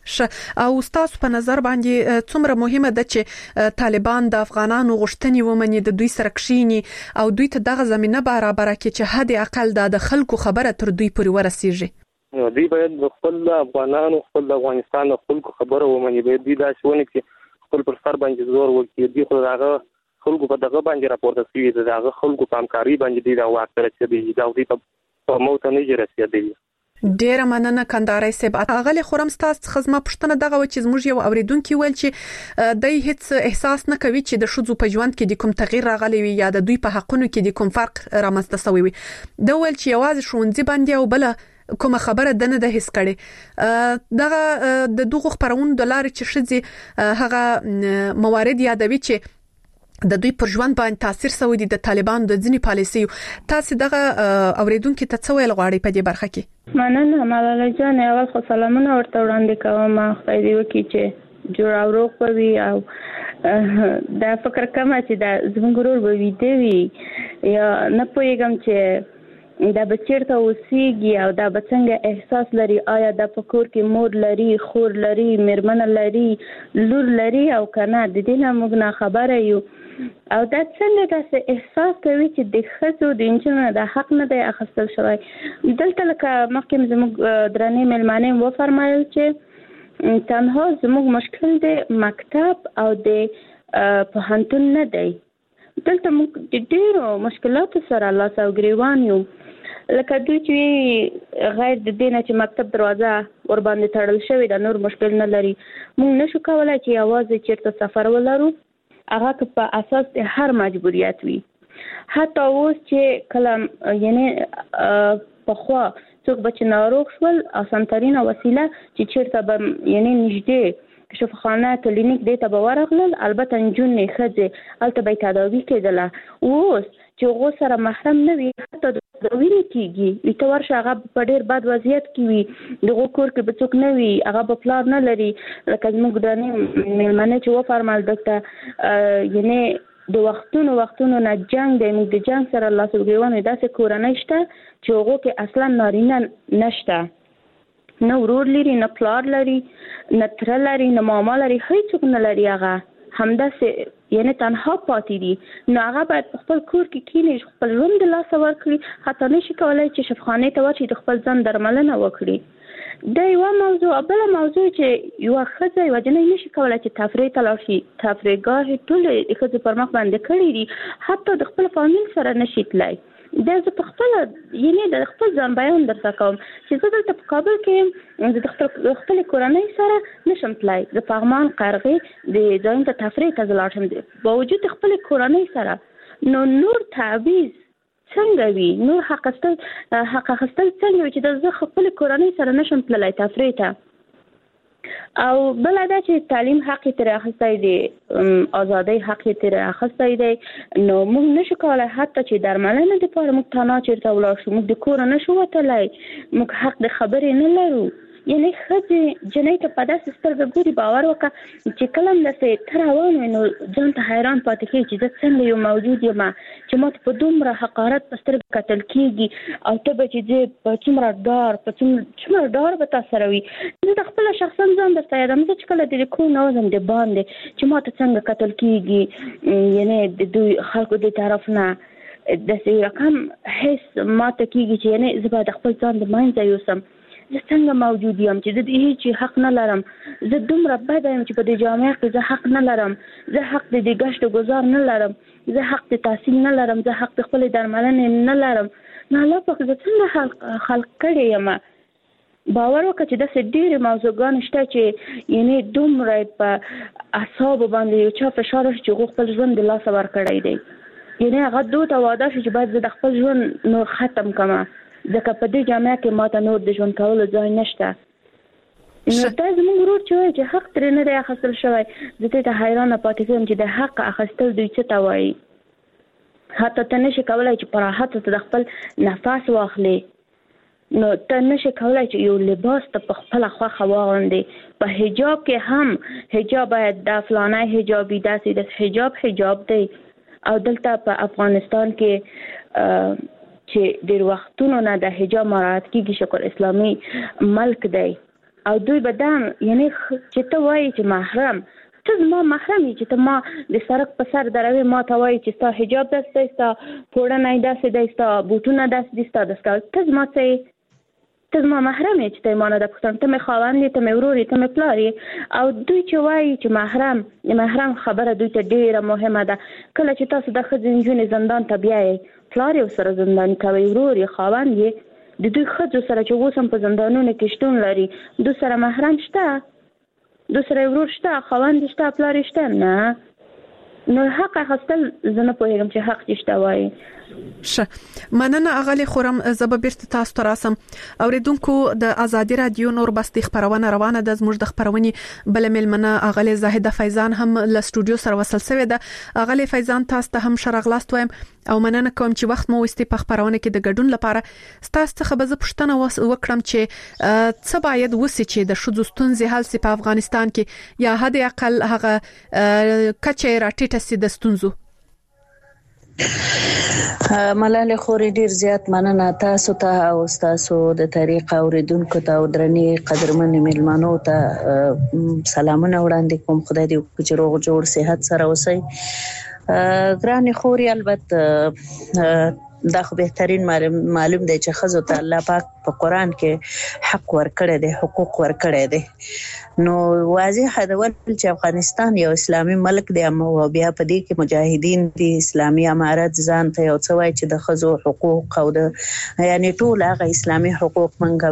او تاسو په نظر باندې څومره مهمه ده چې طالبان د افغانانو غوښتنې ومني، د دوی سره کښینی او دوی ته دغه زمينه برابر کړي چې حد اقل د خلکو خبره تر دوی پورې ورسیږي؟ دوی باید خپل افغانانو خپل افغانستان خلکو خبره ومني، باید دوی داسې ونه کړي خپل پر سر باندې زور وکړي. دوی خو هغه خلکو په دغه باندې راپورته شوي دي، د هغه خلکو په همکاري باندې دوی دا واک ته رسېدلي دي، دوی په موته نه دي رسېدلي. ډیره مننه کندهاري صاحب. اغلی خورم ستاسو خدمت پښتنه دغه و چې زموږ یو اوریدونکو ویل چې د هیڅ احساس نه کوي چې د شذو په ژوند کې د کوم تغییر راغلی وي یا د دوی په حقونو کې د کوم فرق رامنځته شوی وي. د ویل چې یوازې شونځي باندې او بل کومه خبره دنه د هیڅ کړي دغه د دوغ خبرون د لارې چې شذي هغه موارد یادوي چې د دوی پر ژوند باندې تاثیر سوي دي د طالبانو د ځینی پالیسي. تاسو دغه اوریدونکو ته څه ویل غواړئ په دې برخه کې؟ مننه ملاله جان، اول خو سلامونه ورته وړاندې کوم. خدای دې وکړي چې جوړ او روغ وي او دا فکر کوم چې دا زموږ ورور به ویده وي یا نه پوهیږم چې دا بچیرته اوسېږي او دا څنګه احساس لري، آیا دا په کور کې مور لري، خور لري، میرمن لري، لور لري او کنه. د دې نه موږ نه خبره یو او دا څنګه تاسو احساس کوي چې د خزو د انجنونو د حق نه دی اخیستل شوی. دلته لکه مخکې زموږ درنې ملمانې و فرمایل چې تنها زموږ مشکل دی مکتب او د پوهنتون نه دی. دلته موږ د ډیرو مشکلاتو سره لاس او ګریوان یو. لکه دوی چې غیر د دې نه چې مکتب دروازه ور باندې تړل شوې ده نور مشکل نه لري. موږ نشو کولای چې یوازې چیرته سفر ولرو، هغه په اساس د هر مجبوریت وي. حتی اوس چې کله یعنی په خوا څوک بچ ناروغ شول، اسانترینه وسیله چې چیرته به یعنی نږدې شفاخانه کلینیک دې ته به ورغلل، البته نجونې ښځې هلته به تداوي کېدله. اوس چې هغو سره محرم نه وي حتی تداوي نه کېږي، ته ورشه هغه په ډېر بد وضعیت کې وي، د هغو کور کې به څوک نه وي، هغه به پلار نه لري. لکه زموږ درنې مېلمنې چې وفرمایل دلته یعنی د وختونو نه جنګ دی، موږ د جنګ سره لاس او ګریوان داسې کورنۍ شته چې هغو کې اصلا نارینه نشته، نه ورور لري، نه پلار لري، نه تره لري، نه ماما لري، هیڅوک نه لري. هغه همداسې یعنی تنها پاتې دي. نو هغه باید په خپل کور کې کینی خپل ژوند د لاسه ورکړي، حتی نشي کولای چې شفاخانې ته ورشي د خپل ځان درملنه وکړي. دا یو موضوع. بل موضوع چې یو ښځه یو جنۍ نشي کولای چې تفریح ته لاړ شي، تفریحګاه ټول د ښځې پر مخ باندې کړي دي، حتی د خپل فامیل سره نشي تلای. دا زه په خپل یعنی د خپل ځان بیان درته کوم چې زه دلته په کابل کې د خپل کورنۍ سره نشم تلای. د پغمان قرغې د ځایونو ته تفریح ته لاړ شم با وجود خپل کورنۍ سره. نو نور تعویض څنګه وي، نور حق اخیستل څنګه وي چې زه خپل کورنۍ سره نشم تللی تفریح ته. او بل دا چې تعلیم حق تر اخیستی دی، ازادۍ حق تر اخیستی دی، نو موږ نشو کولای حتی چې درملنه دپاره موږ تنها چېرته ولاړ شو، موږ د کوره نشو وتلی، موږ حق د خبرې نه لرو. یعنی ښځې جنۍ ته په داسې سترګه ګوري، باور وکړه چې کله هم داسې ته روان وي نو ځان ته حیران پاتې کېږي چې زه څنګه یو موجود یم چې ما ته په دومره حقارت په سترګه کتل کېږي، او ته به چې ځې په څومره ډار به تا سره وي. زه د خپله شخصا ځان درته یادوم، زه چې کله د کور نه وځم د باندې چې ما ته څنګه کتل کېږي، یعنی د دوی خلکو د طرف نه داسې رقم حس ما ته کېږي چې یعنی زه به د خپل ځان د منځه یوسم، زه څنګه موجود یم چې د هیڅ حق نه لرم، زه دومره بده یم چې په دې جامعه کې زه حق نه لرم، زه حق د دې ګشت گزار نه لرم، زه حق د تحصیل نه لرم، زه حق د خپل درملنې نه لرم. نو الله پاک زه څنګه خلق کړی یم. باور وکړه چې داسې ډېرې موضوعګانې شته چې یعنی دومره په اعصابو باندې یو چا فشار راشي چې هغو خپل ژوند د لاسه ورکړی دی. یعنی هغه دوی ته واده شي چې باید زه د خپل ژوند نور ختم کړم، ځکه په دې جامعه کې ماته نور د ژوند کولو ځای نشته. نو دا زموږ ورور چې وایي چې حق ترې نه دی اخیستل شوی، زه دې ته حیرانه پاتې کېږم چې د حق اخیستل دوی څه ته وایي. حتی ته نشي کولی چې په راحت ته د خپل نفس واخلې، نو ته نشي کولی چې یو لباس ته په خپله خوښه واغوندې. په حجاب کې هم حجاب باید دا فلانی حجابي داسې حجاب دی. او دلته په افغانستان کې چې ډېر وختونو نه د حجاب مراعات کېږي، شکر اسلامي ملک دی، او دوی به دا یعنی چې ته وایي چې محرم، ته زما محرم یې چې ته ما د سړک په سر دروي، ما ته وایي چې ستا حجاب داسې دی، ستا پوړنی داسې دی، ستا بوټونه داسې دي، ستا دستکال، ته زما څه یې؟ ته ما محرم چې ته مانه د پښتون ته مې خاوند ته مې ورور ته مې پلار او دوی چې وایي چې محرم خبره دوی ته ډیره مهمه ده. کله چې تاسو د خځینجونې زندان ته بیاي پلار یې سره زندان کوي ورور یې خاوند یې د دوی خځو سره چې اوس هم په زندانونو کې شتون لري دوی سره محرم شته دوی سره ورور شته خاوند شته پلار شته نه نو حق اخستل زه نه پوهیږم چې حق شته وایي. مننه اغلی خورم زبا بیرته تاسو ته راسم. اوریدونکو د ازادي رادیو نور بستي خبرونه روانه د زموږ د خبرونې بل ملمنه اغلی زاهده فیضان هم له سټوډیو سره وصل شوی ده. اغلی فیضان تاسو ته هم شرغلاست وایم او مننه کوم چې وخت مو وستي په خبرونه کې د ګډون لپاره. تاسو څخه به زه پوښتنه وکړم چې څه باید وسی چې د شذ ستونزې حل سي په افغانستان کې یا حد اقل هغه کچې راټیټه سي د ستونزو. ملاله خوري ډیر زیات مننه تاسو ته او تاسو د طریق اوریدونکو ته او درنې قدرمن میلمانو ته سلامونه وړاندې کوم. خدای دې چې روغ جوړ صحت سره اوسئ. ګرانې خوري البته دا خو بهترین معلوم دی چې خزو ته الله پاک په قران کې حق ورکړی دی حقوق ورکړی دی. نو واضح ده چې افغانستان یو اسلامي ملک دی او بیا په دې کې مجاهدین دي اسلامي امارت ځان ته یو څه وایي چې د خزو حقوق او د یعنی ټول هغه اسلامي حقوق منګه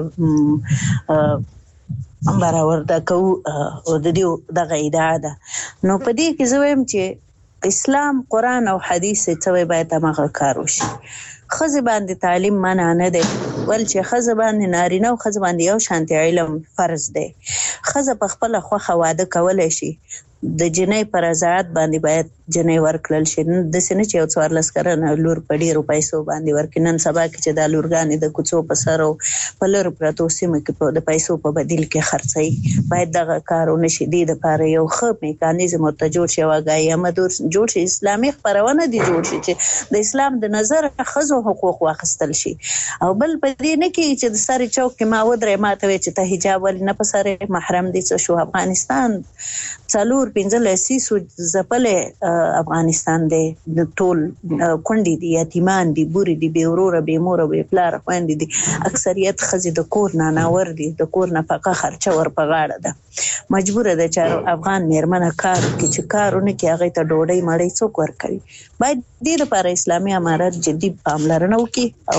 برابر د کو او د دې دغه ادعا ده. نو په دې کې زه وایم چې اسلام قرآن او حدیث څه باید هغه کار وشي. خزه باندې تعلیم منع نه دی ول چې خزه باندې نارینه او خزه باندې یو شانتي علم فرض دی. خزه په خپل خوخه واده کولای شي د جنۍ پر آزاد باندې باید جنۍ ورکړل شي. د سینې چې یو څوار لسکرنه لور په ډیرو پیسو باندې ورکینن سبا کې چې د لورګانې د کوڅو په سر او په لور پرتو سیمه کې په د پیسو په بدیل کې خرڅي باید دغه کارونه شي. د لپاره یو ښه میکانیزم او ته جوړ شي واګای امدور جوړ شي اسلامي خبرونه دي جوړ شي چې د اسلام د نظر خزو حقوق واخستل شي. او بل په دې نه کې چې د ساري چوک کې ما ودرې ماته چې ته حجاب ول نه په سره محرم دي څه شو. افغانستان څلور 15 سیسو زپله افغانستان دی د ټول کونډې دي یتیمان دي بوري دي به ورور به مور به پلار خويندې دي اکثریت خزي د کور نه ناور دي د کور نه فقه خرچه ور په غاړه ده مجبور ده چې افغان میرمنه کار کوي چې کارونه کې هغه ته ډوډۍ مړۍ څوک ور کوي. باید دې لپاره اسلامي امارت جدي پاملرنه وکړي او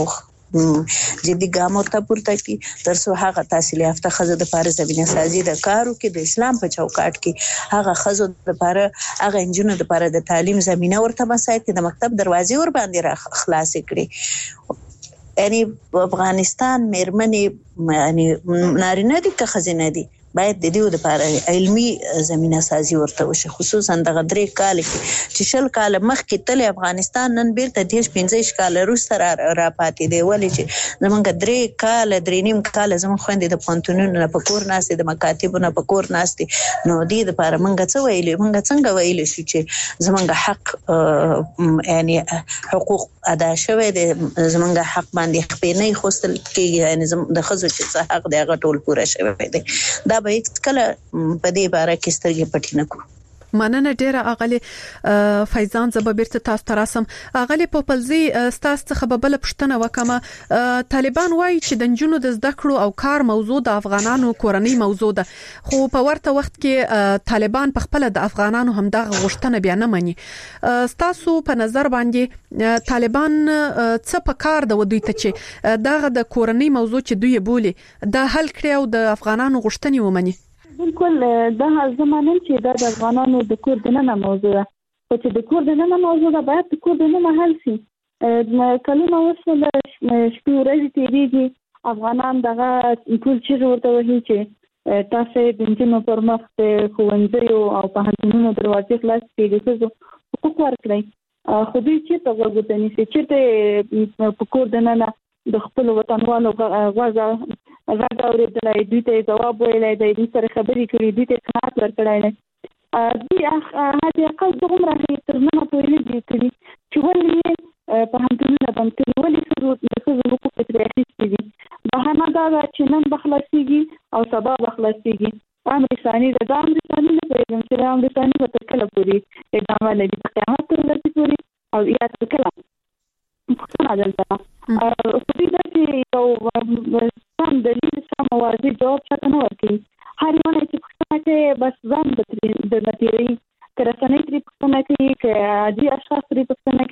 جدي ګام ورته پورته کړي ترڅو هغه تحصیل یافته خزه د لپاره زمينه سازي د کارو کې د اسلام په چوکاټ کې هغه خزه د لپاره هغه انجونو د لپاره د تعلیم زمينه ورته مساعد کې د مکتب دروازې ور باندې را خلاص کړي. یعنی افغانستان میرمنې یعنی نارینه دي که خزینه دي باید د دې لپاره علمي زمينه سازي ورته وشي. خصوصا د غدري کال کې چې شل کال مخکې تل افغانستان نن بیرته 15 کال وروسته را پاتې دی ولې چې زمونږ 3 کال 3.5 کال زموږ خويندې د پونتونونو نه پکور ناستې د مکاتبونو پکور ناستې. نو دې لپاره مونږ څه ویلې مونږ څنګه ویلې شو چې زمونږ حق یعنی حقوق ادا شوه د زمونږ حق باندې خپې نه خوستل کېږي یعنی د خزو چې حق دی هغه ټول پوره شوی دی. دا به کله په دې باره کې سترګې پټې نه کړو. مننه ډیره اغلی فیضان زبا بیرته تاسو تراسم. اغلی په پلزي تاسو څخه به بل پښتنه وکمه طالبان وایي چې د جنونو د زده کړو او کار موضوع د افغانانو کورنۍ موضوع ده خو په ورته وخت کې طالبان په خپل د افغانانو هم دغه غوښتنه بیا نه مني. تاسو په نظر باندې طالبان څه په کار د ودوی ته چې دغه د کورنۍ موضوع چې دوی بولی د حل کړي او د افغانانو غوښتنې ومني؟ بالکل دا زمانن چې د افغانانو د کور دننه موضوع ده چې د کور دننه موضوع ده باید د کور دننه حل شي. کلونه وسول شپې ورځې تیریږي افغانان دغه ټول چې ورته وایي چې تاسو د جنونو پر مخ ته خوندې او په هغونو دروازې خلاص کړي حقوق ورکړي. خو دوی چې په وګورئ چې په کور دننه د خپل وطنوالو غوږه اوریدلای دوی ته جواب ویلای دی سره خبرې کړې دوی ته قناعت ورکړای نه دوی هغه اقل دغه راځي تر نه پوهیږي دي چې ولې په همدغه باندې ولې ضرورت د حقوقو په اړه دي بهانه دا چې نن بخلاصيږي او سبا بخلاصيږي. امر ثاني د امر ثاني نه پیغام چې امر ثاني په کله پوری اقدام لري په قیامت ورځ پوری او یا په کله څنګه دلته او په دې کې یو سم د عادي اشخاص لري پښتنه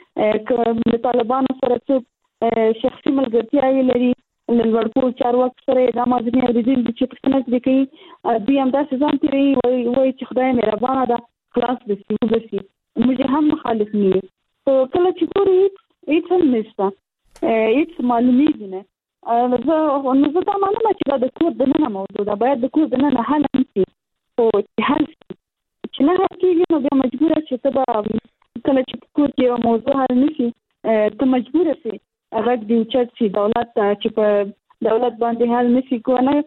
کوي د طالبانو سره څه شخصي ملګرتیا لري لوړپوړ چارواکو سره د مازنی اوریدل چې پښتنه کوي دوی هم داسې ځان تیری وایي چې خدای مهربانه ده خلاص بشي وبشي موږ هم مخالف نه یو کله چې ګورو هیڅ هم نشته هیڅ معلومیږي نه نو زه دا معلومه چې دا د کور دننه موضوع ده باید د کور دننه حل نشي خو چې حل شي چې نه حل کېږي نو بیا مجبوره چې ته به کله چې کور کې یو موضوع حل نشي ته مجبوره شي غږ دې اوچت شي دولت چې په دولت باندې حل نشي کولی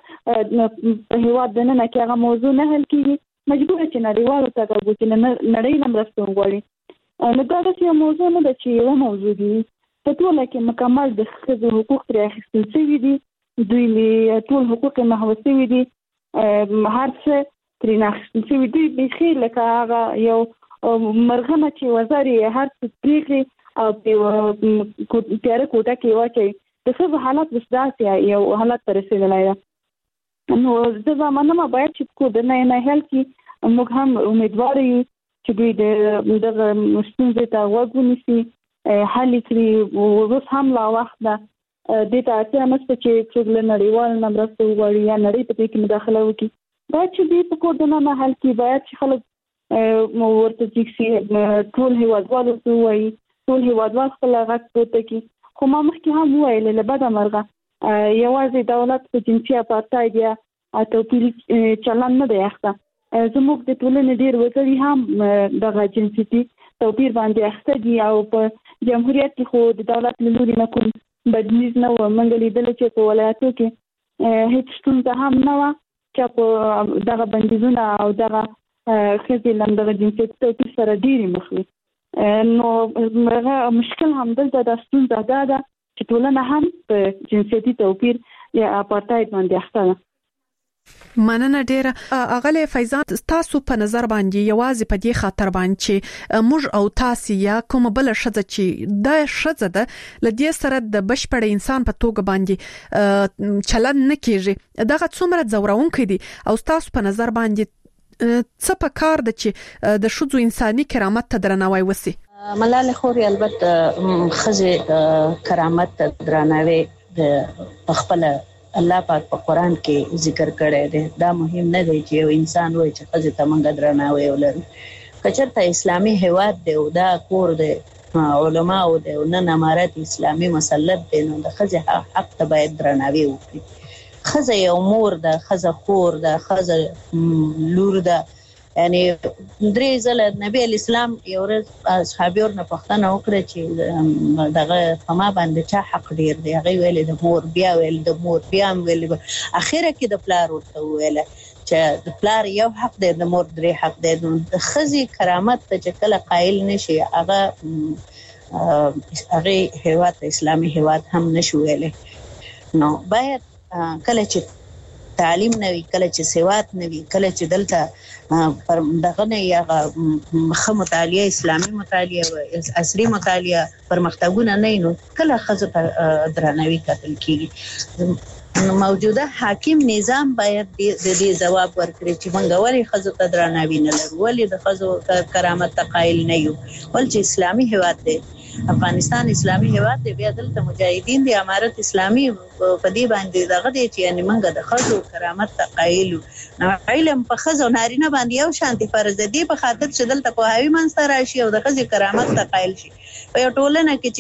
په هېواد دننه کې هغه موضوع نه حل کېږي مجبوره چې نړیوالو ته غږ وکړي نړۍ نه مرسته وغواړي نو دا داسې یو موضوع نه ده چې یوه موضوع دي په ټوله کې مکمل د ښځو حقوق ترې اخیستل شوي دي دوی ټول حقوق یې محو شوي دي هر څه ترې اخیستل شوي دوی بیخي لکه هغه یو مرغمه چې وزر یې هر څه پرېږدي او په تیاره کوټه کې واچوي د ښځو حالت اوس داسې یو حالت ته رسېدلی ده نو زه به منمه باید چې کور دننه نه حل کړي موږ هم امیدواره یو چې دوی د دغه ستونزې ته غوږ ونیسي حل کړي اوس هم لا وخت ده دې ته اړتیا نشته چې څوک له نړیوال نه مرسته وغواړي یا نړۍ په دې کې مداخله وکړي باید چې دوی په کور دننه حل کړي باید چې خلک ورته جګ شي ټول هېوادوالو ته ووایي ټول هېوادوال خپل غږ پورته کړي خو ما مخکې هم وویل له بده مرغه یوازې دولت په جنسي اپارټاید یا توپیري چلند نه دی اخته زموږ د ټولنې ډېر وګړي هم دغه جنسیتي توپیر باندې اخته دي او په جمهوریت کې خو د دولت له لوري نه کوم بدلیز نه و موږ لیدلی چې په ولایتو کې هیڅ ستونزه هم نه وه چې په دغه بندیزونه او دغه ښځې له دغه جنسیتي توپیر سره ډېرې مخ وي نو مشکل همدلته دا ستونزه دا ده چې ټولنه هم په جنسیتي توپیر یا اپارټاید باندې اخته ده مننه ډیره اغله فیضان تاسو په نظر باندې یوازې په دې خاطر باندې چې موږ او تاسو یا کوم بل شذ چې د شذ ده لدې سره د بشپړ انسان په توګه باندې چلن نه کیږي دغه څومره زورونکې دي او تاسو په نظر باندې څه په کار ده چې د شذو انساني کرامت ته درناوی وسی ملاله خوري البته خزه کرامت ته درناوی د خپل الله پاک په قران کې ذکر کړی دی دا مهم نه دی چې یو انسان وایي چې خزه ته منګه درناوی ولري کچرته اسلامي هیواد دی او دا کور دی علما او د نن امارت اسلامي مسلط دی نو د خزه حق ته باید درناوی وکړي خزه یو مور ده خزه خور ده خزه لور ده یعنی درې ځله نبی اسلام یو ورځ اصحابو ورنه پوښتنه وکړه چې دغه په ما باندې چا حق ډیر دی هغه ویل د مور بیا ویل د مور بیا ویل اخیره کې د پلار ورته ویل چې د پلار یو حق دی د مور درې حق دی د خزي کرامت ته چې کله قائل نشي هغه هیواد اسلامي هیواد هم نشو ویلې نو باید کله چې تعلیم نوي کله چې سواد نوي کله چې دلته پر دغه نه یا مخه مطالعه اسلامي مطالعه او عصري مطالعه پرمختګونه نه نو کله خزه درناوی کتل کیږي موجوده حاکم نظام باید د دې جواب ورکړي چې موږ ولې خزه ته درناوی نه لرو ولې د خزو کرامت ته قائل نه یو ولې اسلامي هیواد دی افغانستان اسلامي هیواد دی بیا دلته مجاهدین دی امارت اسلامي په دې باندې دغه دی چې یعنی موږ د خزو کرامت ته قائل نو علم په خزو نارینه باندې یو شانتي فرض دی په خاطر چې دلته په هاوی منځ راشي او د خزو کرامت ته قائل شي په ټولنه کې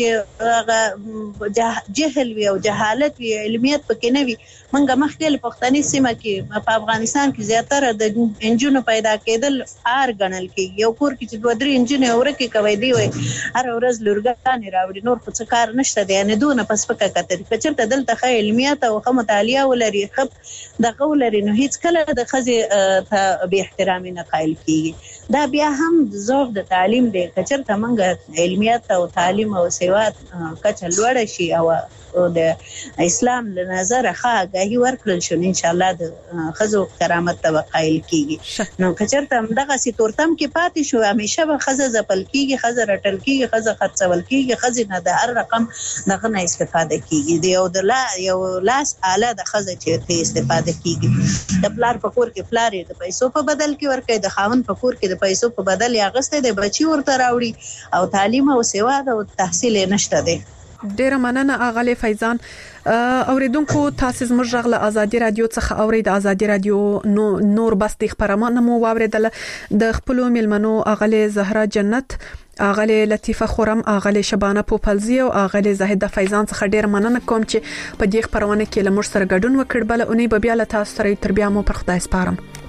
چې جهل وي او جهالت وي علمیت پکې نه وي منګه مخکې په پښتني سیمه کې په افغانستان کې زیاتره د انجونو پیدا کېدل آر غنل کې یو کور کې چې دوه درې انجونې اورکه کوي دی وي هر ورځ لورګان راوړي نور څه کار نشته دی نه دونه پس پکې کتر کچرته دلته خې علمیت او خه مطالعه ولري خپ د قولري نو هیڅ کله د خزه ته به احترام نه قائل کیږي دا بیا هم ذوق د تعلیم دی کچرته منګه علمیت سواد او تعلیم او سواد کچه لوړ شي او د اسلام له نظر ښه ورکړل شو ان شاء الله د خزو کرامت ته قائل کیږي نو کچرته دغه سي تورتم کې پاتې شو همیشه به خزه زپل کیږي خزه رټل کیږي خزه خرڅول کیږي خزه نه د هر رقم دغه نه استفاده کیږي دی او د یو لاس اعلی د خزه چې ته استفاده کیږي د پلار په کور کې پلار د پیسو په بدل کې ورکړي د خاون په کور کې د پیسو په بدل یا غسته د بچي ورته راوړي او تعلیم او سواد او تحصیل نشته دی. ډیره مننه اغلی فیضان. اوریدونکو تاسو زموږ غږ له ازادي رادیو څخه اورید. ازادي رادیو نور بس د خبرونه مو واوریدل د خپل ملمنو اغلی زهرا جنت، اغلی لطیفه خورم، اغلی شبانه پوپلزی او اغلی زاهد فیضان څخه ډیر مننه کوم چې په دې خبرونه کې لمر سره ګډون وکړ. بل اونۍ به بیا له تاسو سره تر بیا مو پر خدای سپارم.